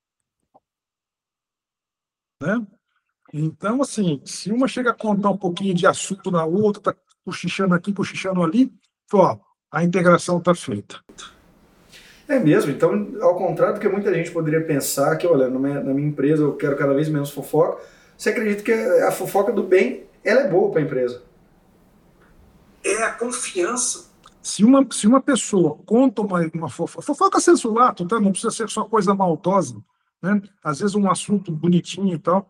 Né? Então, assim, se uma chega a contar um pouquinho de assunto na outra, está cochichando aqui, cochichando ali, ó, a integração está feita. É mesmo, então, ao contrário do que muita gente poderia pensar, que, olha, na minha empresa eu quero cada vez menos fofoca, você acredita que a fofoca do bem, ela é boa para a empresa? É a confiança. Se uma pessoa conta uma fofoca sensulato, tá? Não precisa ser só coisa maldosa, né? Às vezes um assunto bonitinho e tal,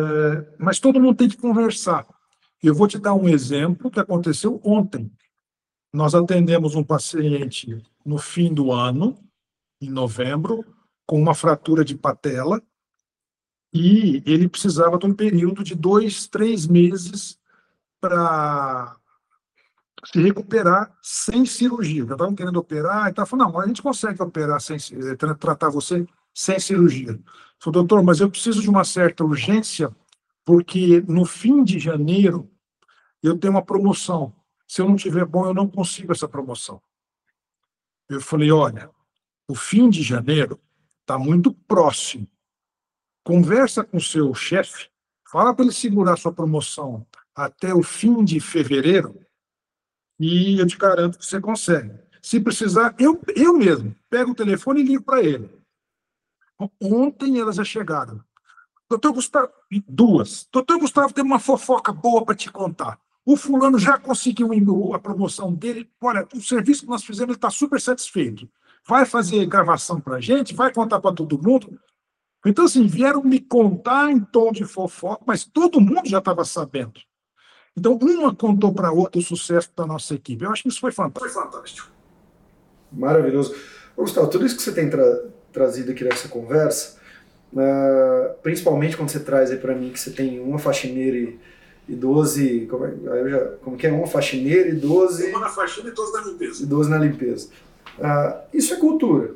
mas todo mundo tem que conversar. Eu vou te dar um exemplo que aconteceu ontem. Nós atendemos um paciente no fim do ano, em novembro, com uma fratura de patela, e ele precisava de um período de 2, 3 meses para se recuperar sem cirurgia. Já estavam querendo operar, e estava falando, não, a gente consegue operar, tratar você sem cirurgia. Eu falei, doutor, mas eu preciso de uma certa urgência, porque no fim de janeiro eu tenho uma promoção. Se eu não tiver bom, eu não consigo essa promoção. Eu falei, olha, o fim de janeiro está muito próximo. Conversa com o seu chefe, fala para ele segurar sua promoção até o fim de fevereiro e eu te garanto que você consegue. Se precisar, eu mesmo pego o telefone e ligo para ele. Ontem elas já chegaram. Doutor Gustavo, duas. Doutor Gustavo, tem uma fofoca boa para te contar. O fulano já conseguiu a promoção dele. Olha, o serviço que nós fizemos, ele está super satisfeito. Vai fazer gravação para a gente, vai contar para todo mundo. Então, assim, vieram me contar em tom de fofoca, mas todo mundo já estava sabendo. Então, uma contou para a outra o sucesso da nossa equipe. Eu acho que isso foi fantástico. Maravilhoso. Ô, Gustavo, tudo isso que você tem trazido aqui nessa conversa, principalmente quando você traz aí para mim que você tem uma faxineira e 12... Como que é? Uma faxineira e 12... Uma na faxina e 12 na limpeza. E 12 na limpeza. Isso é cultura.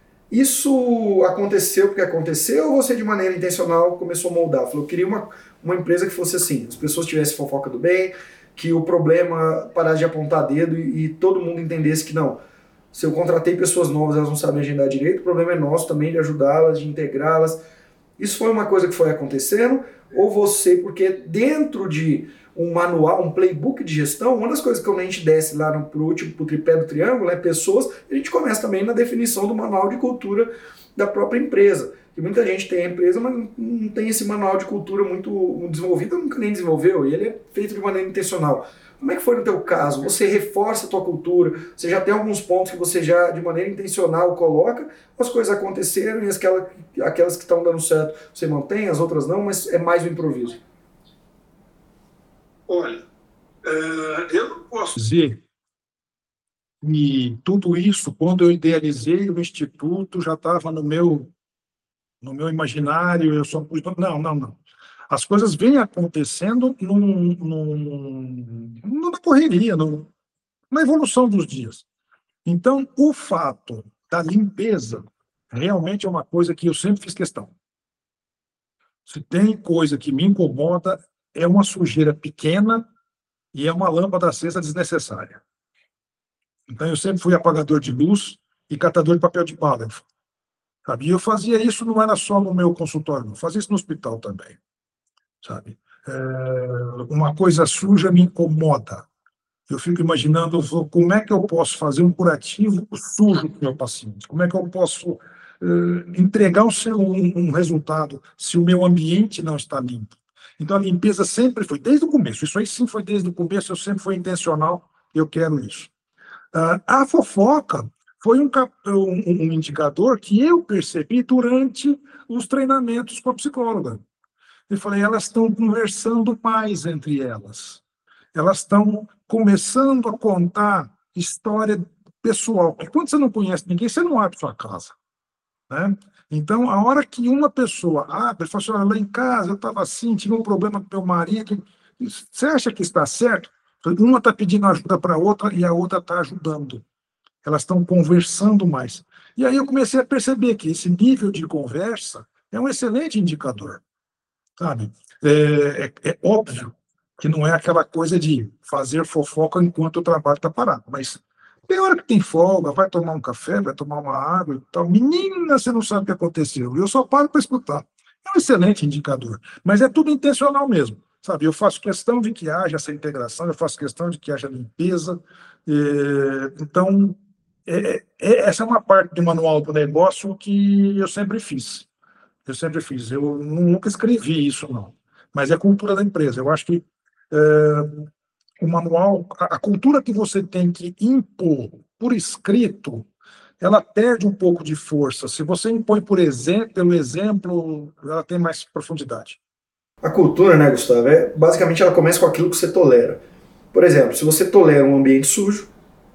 Isso aconteceu porque aconteceu ou você de maneira intencional começou a moldar? Falou, eu queria uma empresa que fosse assim, as pessoas tivessem fofoca do bem, que o problema parasse de apontar dedo e todo mundo entendesse que não, se eu contratei pessoas novas, elas não sabem agendar direito, o problema é nosso também de ajudá-las, de integrá-las. Isso foi uma coisa que foi acontecendo ou você, porque dentro de um manual, um playbook de gestão, uma das coisas que quando a gente desce lá pro tripé do triângulo, pessoas, a gente começa também na definição do manual de cultura da própria empresa. Que muita gente tem a empresa, mas não tem esse manual de cultura muito desenvolvido, nunca nem desenvolveu, e ele é feito de maneira intencional. Como é que foi no teu caso? Você reforça a tua cultura, você já tem alguns pontos que você já, de maneira intencional, coloca, as coisas aconteceram e aquelas que estão dando certo você mantém, as outras não, mas é mais o improviso. Olha, eu não posso dizer que tudo isso, quando eu idealizei o Instituto, já estava no meu imaginário, eu só pus... Não. As coisas vêm acontecendo na correria, na evolução dos dias. Então, o fato da limpeza realmente é uma coisa que eu sempre fiz questão. Se tem coisa que me incomoda, é uma sujeira pequena e é uma lâmpada acesa desnecessária. Então, eu sempre fui apagador de luz e catador de papel de bala. Sabe? E eu fazia isso, não era só no meu consultório, eu fazia isso no hospital também. Sabe? Uma coisa suja me incomoda. Eu fico imaginando como é que eu posso fazer um curativo sujo para o meu paciente, como é que eu posso entregar um resultado se o meu ambiente não está limpo. Então, a limpeza sempre foi, desde o começo, isso aí sim foi desde o começo, eu sempre fui intencional, eu quero isso. A fofoca foi um indicador que eu percebi durante os treinamentos com a psicóloga. Eu falei, elas estão conversando mais entre elas. Elas estão começando a contar história pessoal. Porque quando você não conhece ninguém, você não abre sua casa. Né? Então, a hora que uma pessoa abre, fala assim, lá em casa eu estava assim, tive um problema com meu marido, você acha que está certo? Uma está pedindo ajuda para a outra e a outra está ajudando. Elas estão conversando mais. E aí eu comecei a perceber que esse nível de conversa é um excelente indicador. Sabe? É óbvio que não é aquela coisa de fazer fofoca enquanto o trabalho está parado, mas tem hora que tem folga, vai tomar um café, vai tomar uma água e tal. Menina, você não sabe o que aconteceu. Eu só paro para escutar. É um excelente indicador, mas é tudo intencional mesmo. Sabe? Eu faço questão de que haja essa integração, eu faço questão de que haja limpeza. Então, essa é uma parte do manual do negócio que eu sempre fiz. Eu nunca escrevi isso, não. Mas é cultura da empresa. Eu acho que o manual, a cultura que você tem que impor por escrito, ela perde um pouco de força. Se você impõe pelo exemplo, ela tem mais profundidade. A cultura, né, Gustavo, basicamente ela começa com aquilo que você tolera. Por exemplo, se você tolera um ambiente sujo,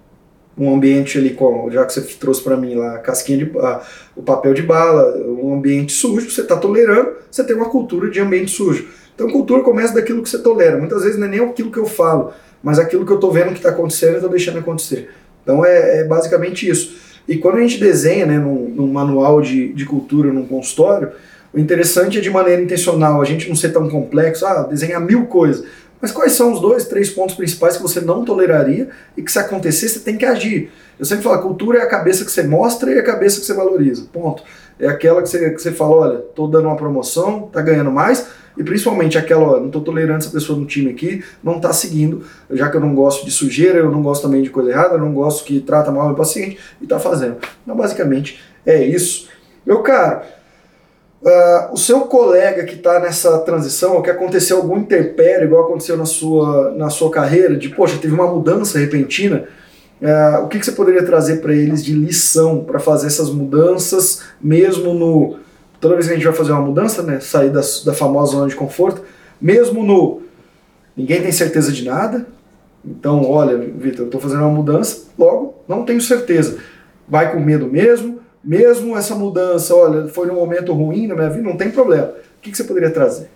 um ambiente ali, já que você trouxe para mim lá a casquinha o papel de bala, um ambiente sujo, você está tolerando, você tem uma cultura de ambiente sujo. Então, cultura começa daquilo que você tolera. Muitas vezes não é nem aquilo que eu falo, mas aquilo que eu estou vendo que está acontecendo e estou deixando acontecer. Então, é basicamente isso. E quando a gente desenha, né, num manual de cultura, num consultório, o interessante é de maneira intencional, a gente não ser tão complexo, desenhar 1000 coisas. Mas quais são os 2, 3 pontos principais que você não toleraria e que se acontecer você tem que agir? Eu sempre falo, a cultura é a cabeça que você mostra e a cabeça que você valoriza, ponto. É aquela que você fala, olha, tô dando uma promoção, tá ganhando mais, e principalmente aquela, olha, não tô tolerando essa pessoa no time aqui, não tá seguindo, já que eu não gosto de sujeira, eu não gosto também de coisa errada, eu não gosto que trata mal o paciente, e tá fazendo. Então, basicamente, é isso. Meu caro, o seu colega que está nessa transição, que aconteceu algum interpério, igual aconteceu na sua carreira, de, poxa, teve uma mudança repentina, o que você poderia trazer para eles de lição para fazer essas mudanças, mesmo no... Toda vez que a gente vai fazer uma mudança, né, sair da famosa zona de conforto, mesmo no... Ninguém tem certeza de nada, então, olha, Vitor, eu estou fazendo uma mudança, logo, não tenho certeza. Vai com medo mesmo essa mudança, olha, foi num momento ruim na minha vida, não tem problema. O que você poderia trazer?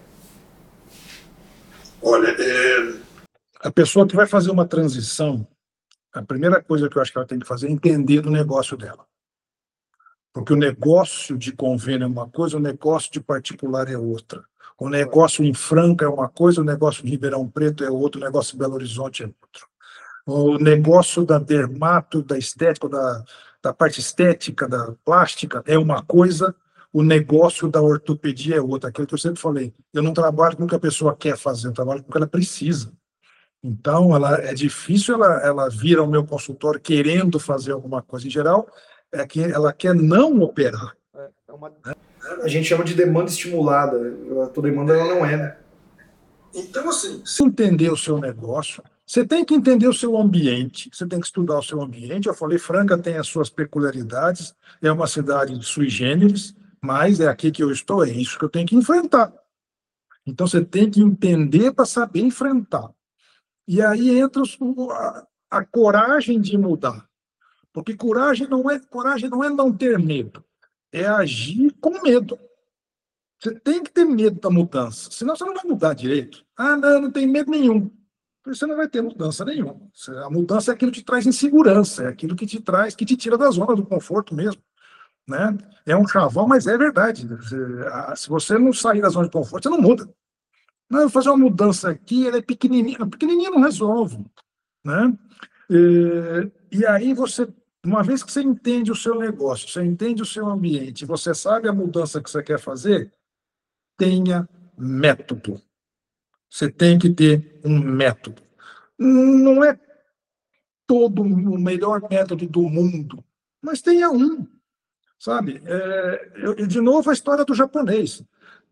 Olha, a pessoa que vai fazer uma transição, a primeira coisa que eu acho que ela tem que fazer é entender do negócio dela. Porque o negócio de convênio é uma coisa, o negócio de particular é outra. O negócio em Franca é uma coisa, o negócio de Ribeirão Preto é outro, o negócio de Belo Horizonte é outro. O negócio da dermato, da estética, da parte estética, da plástica, é uma coisa, o negócio da ortopedia é outra. Aquilo que eu sempre falei, eu não trabalho com o que a pessoa quer fazer, eu trabalho com o que ela precisa. Então, é difícil ela vir ao meu consultório querendo fazer alguma coisa. Em geral, é que ela quer não operar. A gente chama de demanda estimulada. A tua demanda ela não é, né? Então, assim, se entender o seu negócio, você tem que entender o seu ambiente, você tem que estudar o seu ambiente. Eu falei, Franca tem as suas peculiaridades, é uma cidade sui generis, mas é aqui que eu estou, é isso que eu tenho que enfrentar. Então, você tem que entender para saber enfrentar. E aí entra a coragem de mudar. Porque coragem não é não ter medo, é agir com medo. Você tem que ter medo da mudança, senão você não vai mudar direito. Não tem medo nenhum. Você não vai ter mudança nenhuma. A mudança é aquilo que te traz insegurança, é aquilo que te traz, que te tira da zona do conforto mesmo. Né? É um chavão, mas é verdade. Se você não sair da zona de conforto, você não muda. Não, eu vou fazer uma mudança aqui, ela é pequenininha. Pequenininha não resolve. Né? E aí uma vez que você entende o seu negócio, você entende o seu ambiente, você sabe a mudança que você quer fazer, tenha método. Você tem que ter um método. Não é todo o melhor método do mundo, mas tenha um, sabe? De novo, a história do japonês.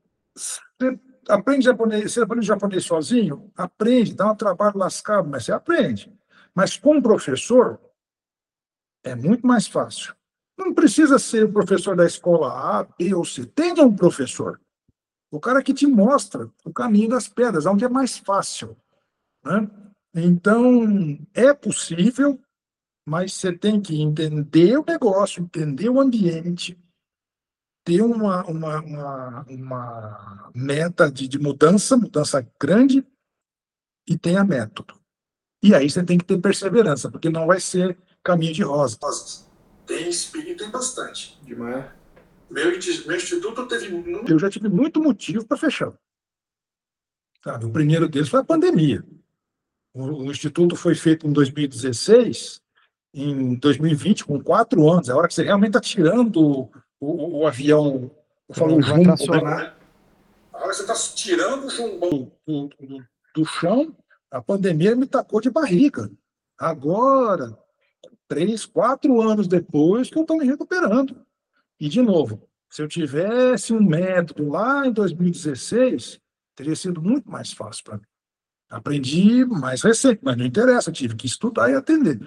Você aprende japonês sozinho? Aprende, dá um trabalho lascado, mas você aprende. Mas com um professor, é muito mais fácil. Não precisa ser o professor da escola A, B ou C. Tenha um professor. O cara que te mostra o caminho das pedras, onde é mais fácil. Né? Então, é possível, mas você tem que entender o negócio, entender o ambiente, ter uma meta de mudança grande e tenha método. E aí você tem que ter perseverança, porque não vai ser caminho de rosas. Tem espírito e bastante. Demais. Meu instituto eu já tive muito motivo para fechar. Sabe? O primeiro deles foi a pandemia. O instituto foi feito em 2016, em 2020, com 4 anos. É a hora que você realmente está tirando o avião, o jumbo, né? A hora que você está tirando o jumbo do chão, a pandemia me tacou de barriga. Agora, 3, 4 anos depois, que eu estou me recuperando. E, de novo, se eu tivesse um método lá em 2016, teria sido muito mais fácil para mim. Aprendi mais recente, mas não interessa, tive que estudar e atender.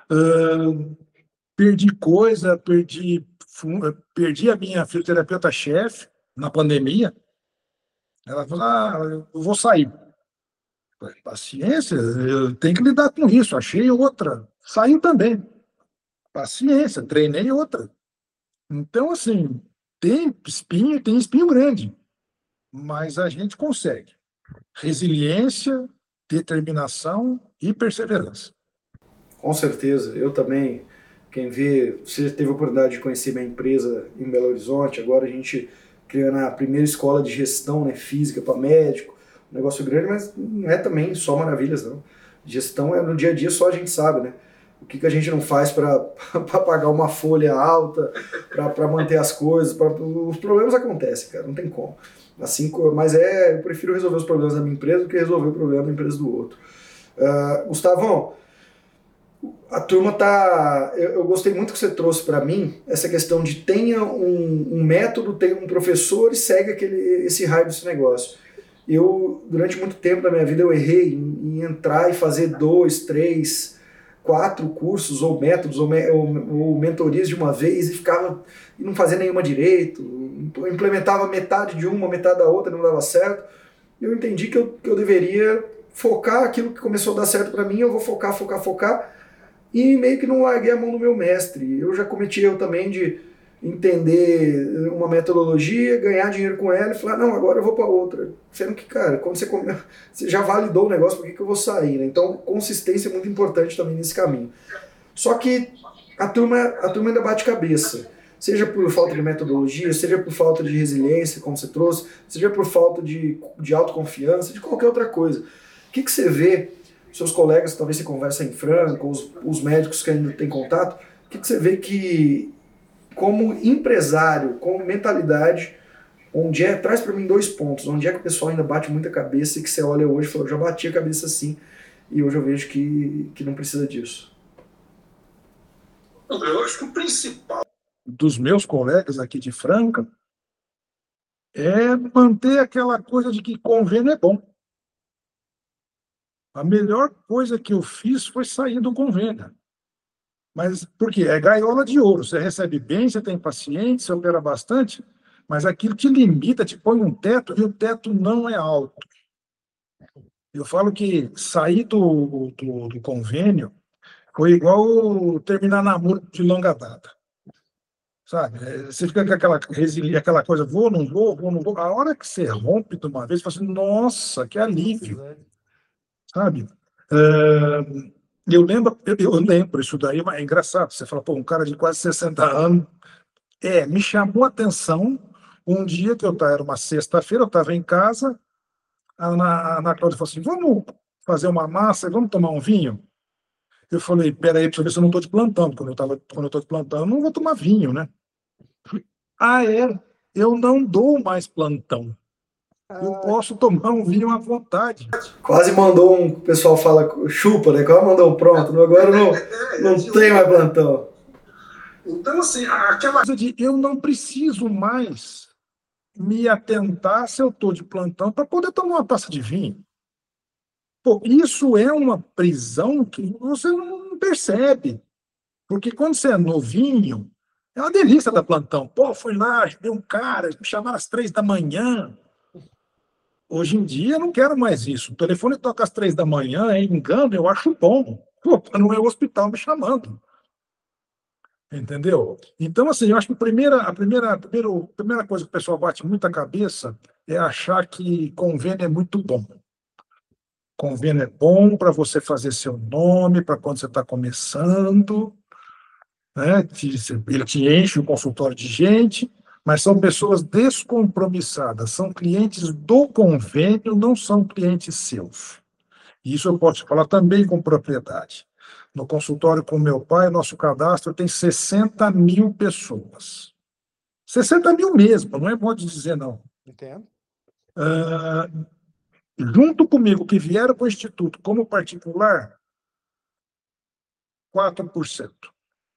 Perdi coisa, perdi a minha fisioterapeuta-chefe na pandemia. Ela falou, eu vou sair. Paciência, eu tenho que lidar com isso. Achei outra. Saiu também. Paciência, treinei outra. Então, assim, tem espinho grande, mas a gente consegue. Resiliência, determinação e perseverança. Com certeza, eu também. Quem vê, você teve a oportunidade de conhecer minha empresa em Belo Horizonte, agora a gente criando a primeira escola de gestão, né, física para médico, um negócio grande, mas não é também só maravilhas, não. Gestão é no dia a dia, só a gente sabe, né? O que a gente não faz para pagar uma folha alta, para manter as coisas, os problemas acontecem, cara, não tem como. Assim, mas eu prefiro resolver os problemas da minha empresa do que resolver o problema da empresa do outro. Gustavão, a turma tá. Eu gostei muito que você trouxe para mim essa questão de tenha um método, tenha um professor e segue esse raio desse negócio. Eu, durante muito tempo da minha vida, eu errei em entrar e fazer 2, 3, 4 cursos ou métodos ou mentorias de uma vez e não fazia nenhuma direito. Implementava metade de uma, metade da outra, não dava certo. Eu entendi que eu deveria focar aquilo que começou a dar certo para mim, eu vou focar. E meio que não larguei a mão do meu mestre. Eu já cometi erro também de entender uma metodologia, ganhar dinheiro com ela e falar, não, agora eu vou para outra. Sendo que, cara, quando você já validou o negócio, por que eu vou sair? Né? Então, consistência é muito importante também nesse caminho. Só que a turma ainda bate cabeça. Seja por falta de metodologia, seja por falta de resiliência, como você trouxe, seja por falta de autoconfiança, de qualquer outra coisa. O que você vê, seus colegas, talvez você conversa em franco, os médicos que ainda tem contato, o que você vê que, como empresário, como mentalidade, traz para mim 2 pontos, onde é que o pessoal ainda bate muita cabeça e que você olha hoje e fala, eu já bati a cabeça assim, e hoje eu vejo que não precisa disso. Eu acho que o principal dos meus colegas aqui de Franca é manter aquela coisa de que convênio é bom. A melhor coisa que eu fiz foi sair do convênio. Mas por quê? É gaiola de ouro. Você recebe bem, você tem paciente, você opera bastante, mas aquilo te limita, te põe um teto, e o teto não é alto. Eu falo que sair do convênio foi igual terminar namoro de longa data. Sabe? Você fica com aquela coisa, vou, não vou, vou, não vou. A hora que você rompe de uma vez, você fala assim, nossa, que alívio. Sabe? Eu lembro, isso daí é engraçado. Você fala, pô, um cara de quase 60 anos. Me chamou a atenção um dia que era uma sexta-feira, eu estava em casa, a Ana Cláudia falou assim, vamos fazer uma massa, vamos tomar um vinho? Eu falei, peraí, deixa eu ver se eu não estou de plantão. Quando eu estou de plantão, eu não vou tomar vinho, né? Eu não dou mais plantão. Eu posso tomar um vinho à vontade. Quase mandou o pessoal fala, chupa, né? Quase mandou pronto, agora não tem mais plantão. Então, assim, aquela coisa de eu não preciso mais me atentar se eu estou de plantão para poder tomar uma taça de vinho. Pô, isso é uma prisão que você não percebe. Porque quando você é novinho, é uma delícia dar plantão. Pô, fui lá, dei um cara, me chamaram às 3 da manhã. Hoje em dia, eu não quero mais isso. O telefone toca às 3 da manhã, é engano, eu acho bom. Pô, não é o hospital me chamando. Entendeu? Então, assim, eu acho que a primeira coisa que o pessoal bate muita cabeça é achar que convênio é muito bom. Convênio é bom para você fazer seu nome, para quando você está começando, né? Ele te enche o consultório de gente, mas são pessoas descompromissadas, são clientes do convênio, não são clientes seus. Isso eu posso falar também com propriedade. No consultório com meu pai, nosso cadastro tem 60 mil pessoas. 60 mil mesmo, não é bom de dizer não. Entendo. Junto comigo, que vieram para o Instituto como particular, 4%.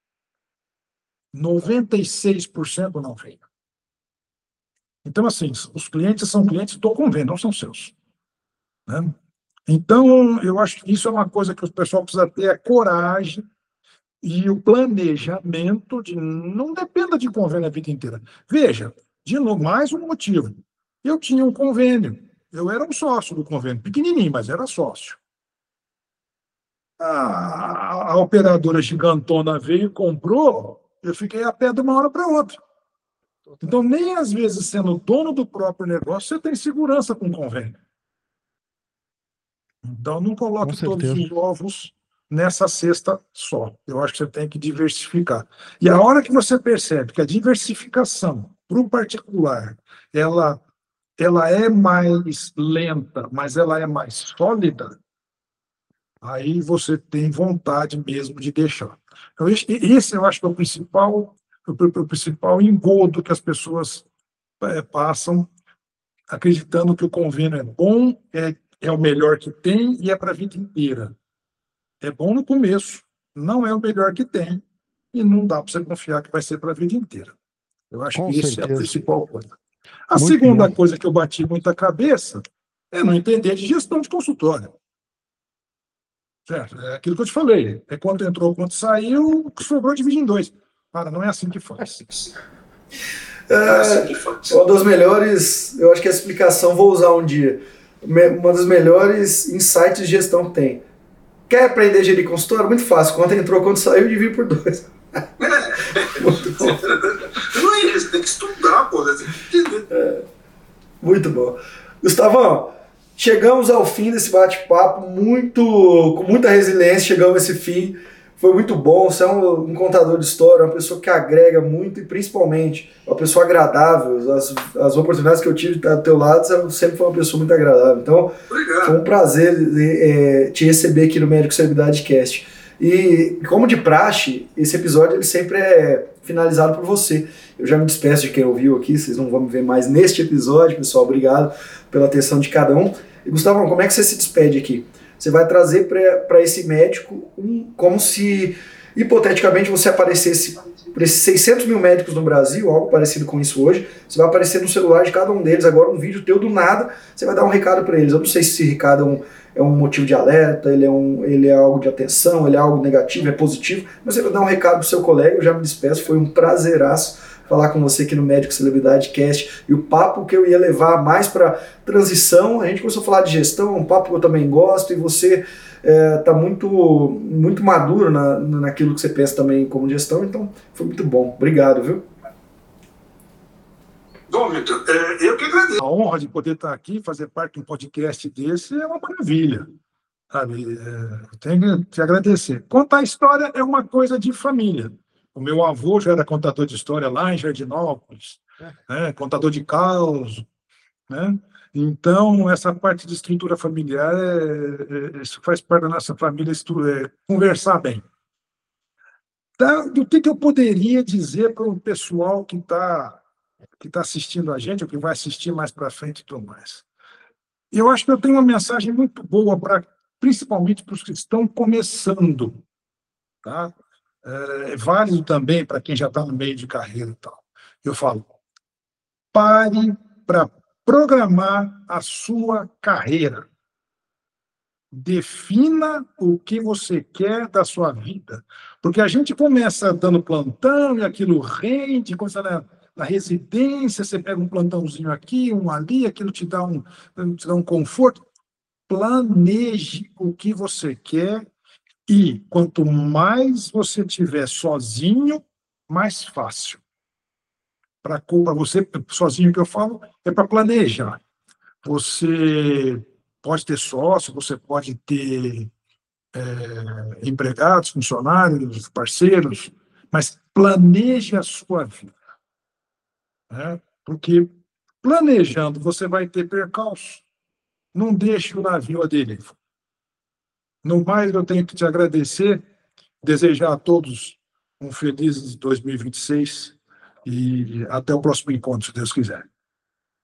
96% não vem. Então, assim, os clientes são clientes do convênio, não são seus. Né? Então, eu acho que isso é uma coisa que o pessoal precisa ter a coragem e o planejamento de não dependa de convênio a vida inteira. Veja, de novo, mais um motivo. Eu tinha um convênio, eu era um sócio do convênio, pequenininho, mas era sócio. a operadora gigantona veio e comprou, eu fiquei a pé de uma hora para outra. Então, nem às vezes, sendo dono do próprio negócio, você tem segurança com o convênio. Então, não Com coloque todos certeza. os ovos nessa cesta só. Eu acho que você tem que diversificar. E a hora que você percebe que a diversificação para o particular, ela é mais lenta, mas ela é mais sólida, aí você tem vontade mesmo de deixar. Então, esse eu acho que é o principal engodo que as pessoas passam, acreditando que o convênio é bom, é o melhor que tem e é para a vida inteira. É bom no começo, não é o melhor que tem, e não dá para você confiar que vai ser para a vida inteira. Eu acho Com que essa é a certeza. principal coisa. A Muito segunda bom. coisa que eu bati muita cabeça é não entender de gestão de consultório. Certo? É aquilo que eu te falei. É quanto entrou, quanto saiu, o que sobrou divide em dois. Cara, não é assim que faz. Uma das melhores, eu acho que a explicação vou usar um dia. Uma das melhores insights de gestão que tem. Quer aprender a gerir consultório? Muito fácil. Quanto entrou, quanto saiu, divide por dois. Muito bom. Não é isso, tem que estudar, pô. Tem que entender. Muito bom. Gustavão, chegamos ao fim desse bate-papo, com muita resiliência, chegamos a esse fim. Foi muito bom, você é um contador de história, uma pessoa que agrega muito e principalmente uma pessoa agradável. As oportunidades que eu tive de estar do teu lado, você sempre foi uma pessoa muito agradável. Então, Obrigado. foi um prazer te receber aqui no Médico Celebridade Cast. E como de praxe, esse episódio ele sempre é finalizado por você. Eu já me despeço de quem ouviu aqui, vocês não vão me ver mais neste episódio, pessoal. Obrigado pela atenção de cada um. E Gustavão, como é que você se despede aqui? Você vai trazer para esse médico como se, hipoteticamente, você aparecesse para esses 600 mil médicos no Brasil, algo parecido com isso hoje. Você vai aparecer no celular de cada um deles agora, um vídeo teu do nada, você vai dar um recado para eles. Eu não sei se esse recado é um motivo de alerta, ele é algo de atenção, ele é algo negativo, é positivo, mas você vai dar um recado pro seu colega. Eu já me despeço, foi um prazeraço falar com você aqui no Médico Celebridade Cast, e o papo que eu ia levar mais para transição, a gente começou a falar de gestão, um papo que eu também gosto, e você está muito, muito maduro naquilo que você pensa também como gestão, então foi muito bom. Obrigado, viu? Bom, Vitor, eu que agradeço. A honra de poder estar aqui, fazer parte de um podcast desse é uma maravilha. Sabe? Eu tenho que te agradecer. Contar a história é uma coisa de família. O meu avô já era contador de história lá em Jardinópolis, né? Contador de caos, né? Então, essa parte de estrutura familiar, isso faz parte da nossa família, conversar bem. O que eu poderia dizer para o pessoal que está assistindo a gente, ou que vai assistir mais para frente e tudo mais? Eu acho que eu tenho uma mensagem muito boa, principalmente para os que estão começando, tá? É válido também para quem já está no meio de carreira e tal. Eu falo, pare para programar a sua carreira. Defina o que você quer da sua vida. Porque a gente começa dando plantão e aquilo rende, coisa na residência, você pega um plantãozinho aqui, um ali, aquilo te dá um conforto. Planeje o que você quer. E quanto mais você estiver sozinho, mais fácil. Para você, sozinho que eu falo, é para planejar. Você pode ter sócio, você pode ter empregados, funcionários, parceiros, mas planeje a sua vida. Né? Porque planejando você vai ter percalço. Não deixe o navio à deriva. No mais, eu tenho que te agradecer, desejar a todos um feliz 2026 e até o próximo encontro, se Deus quiser.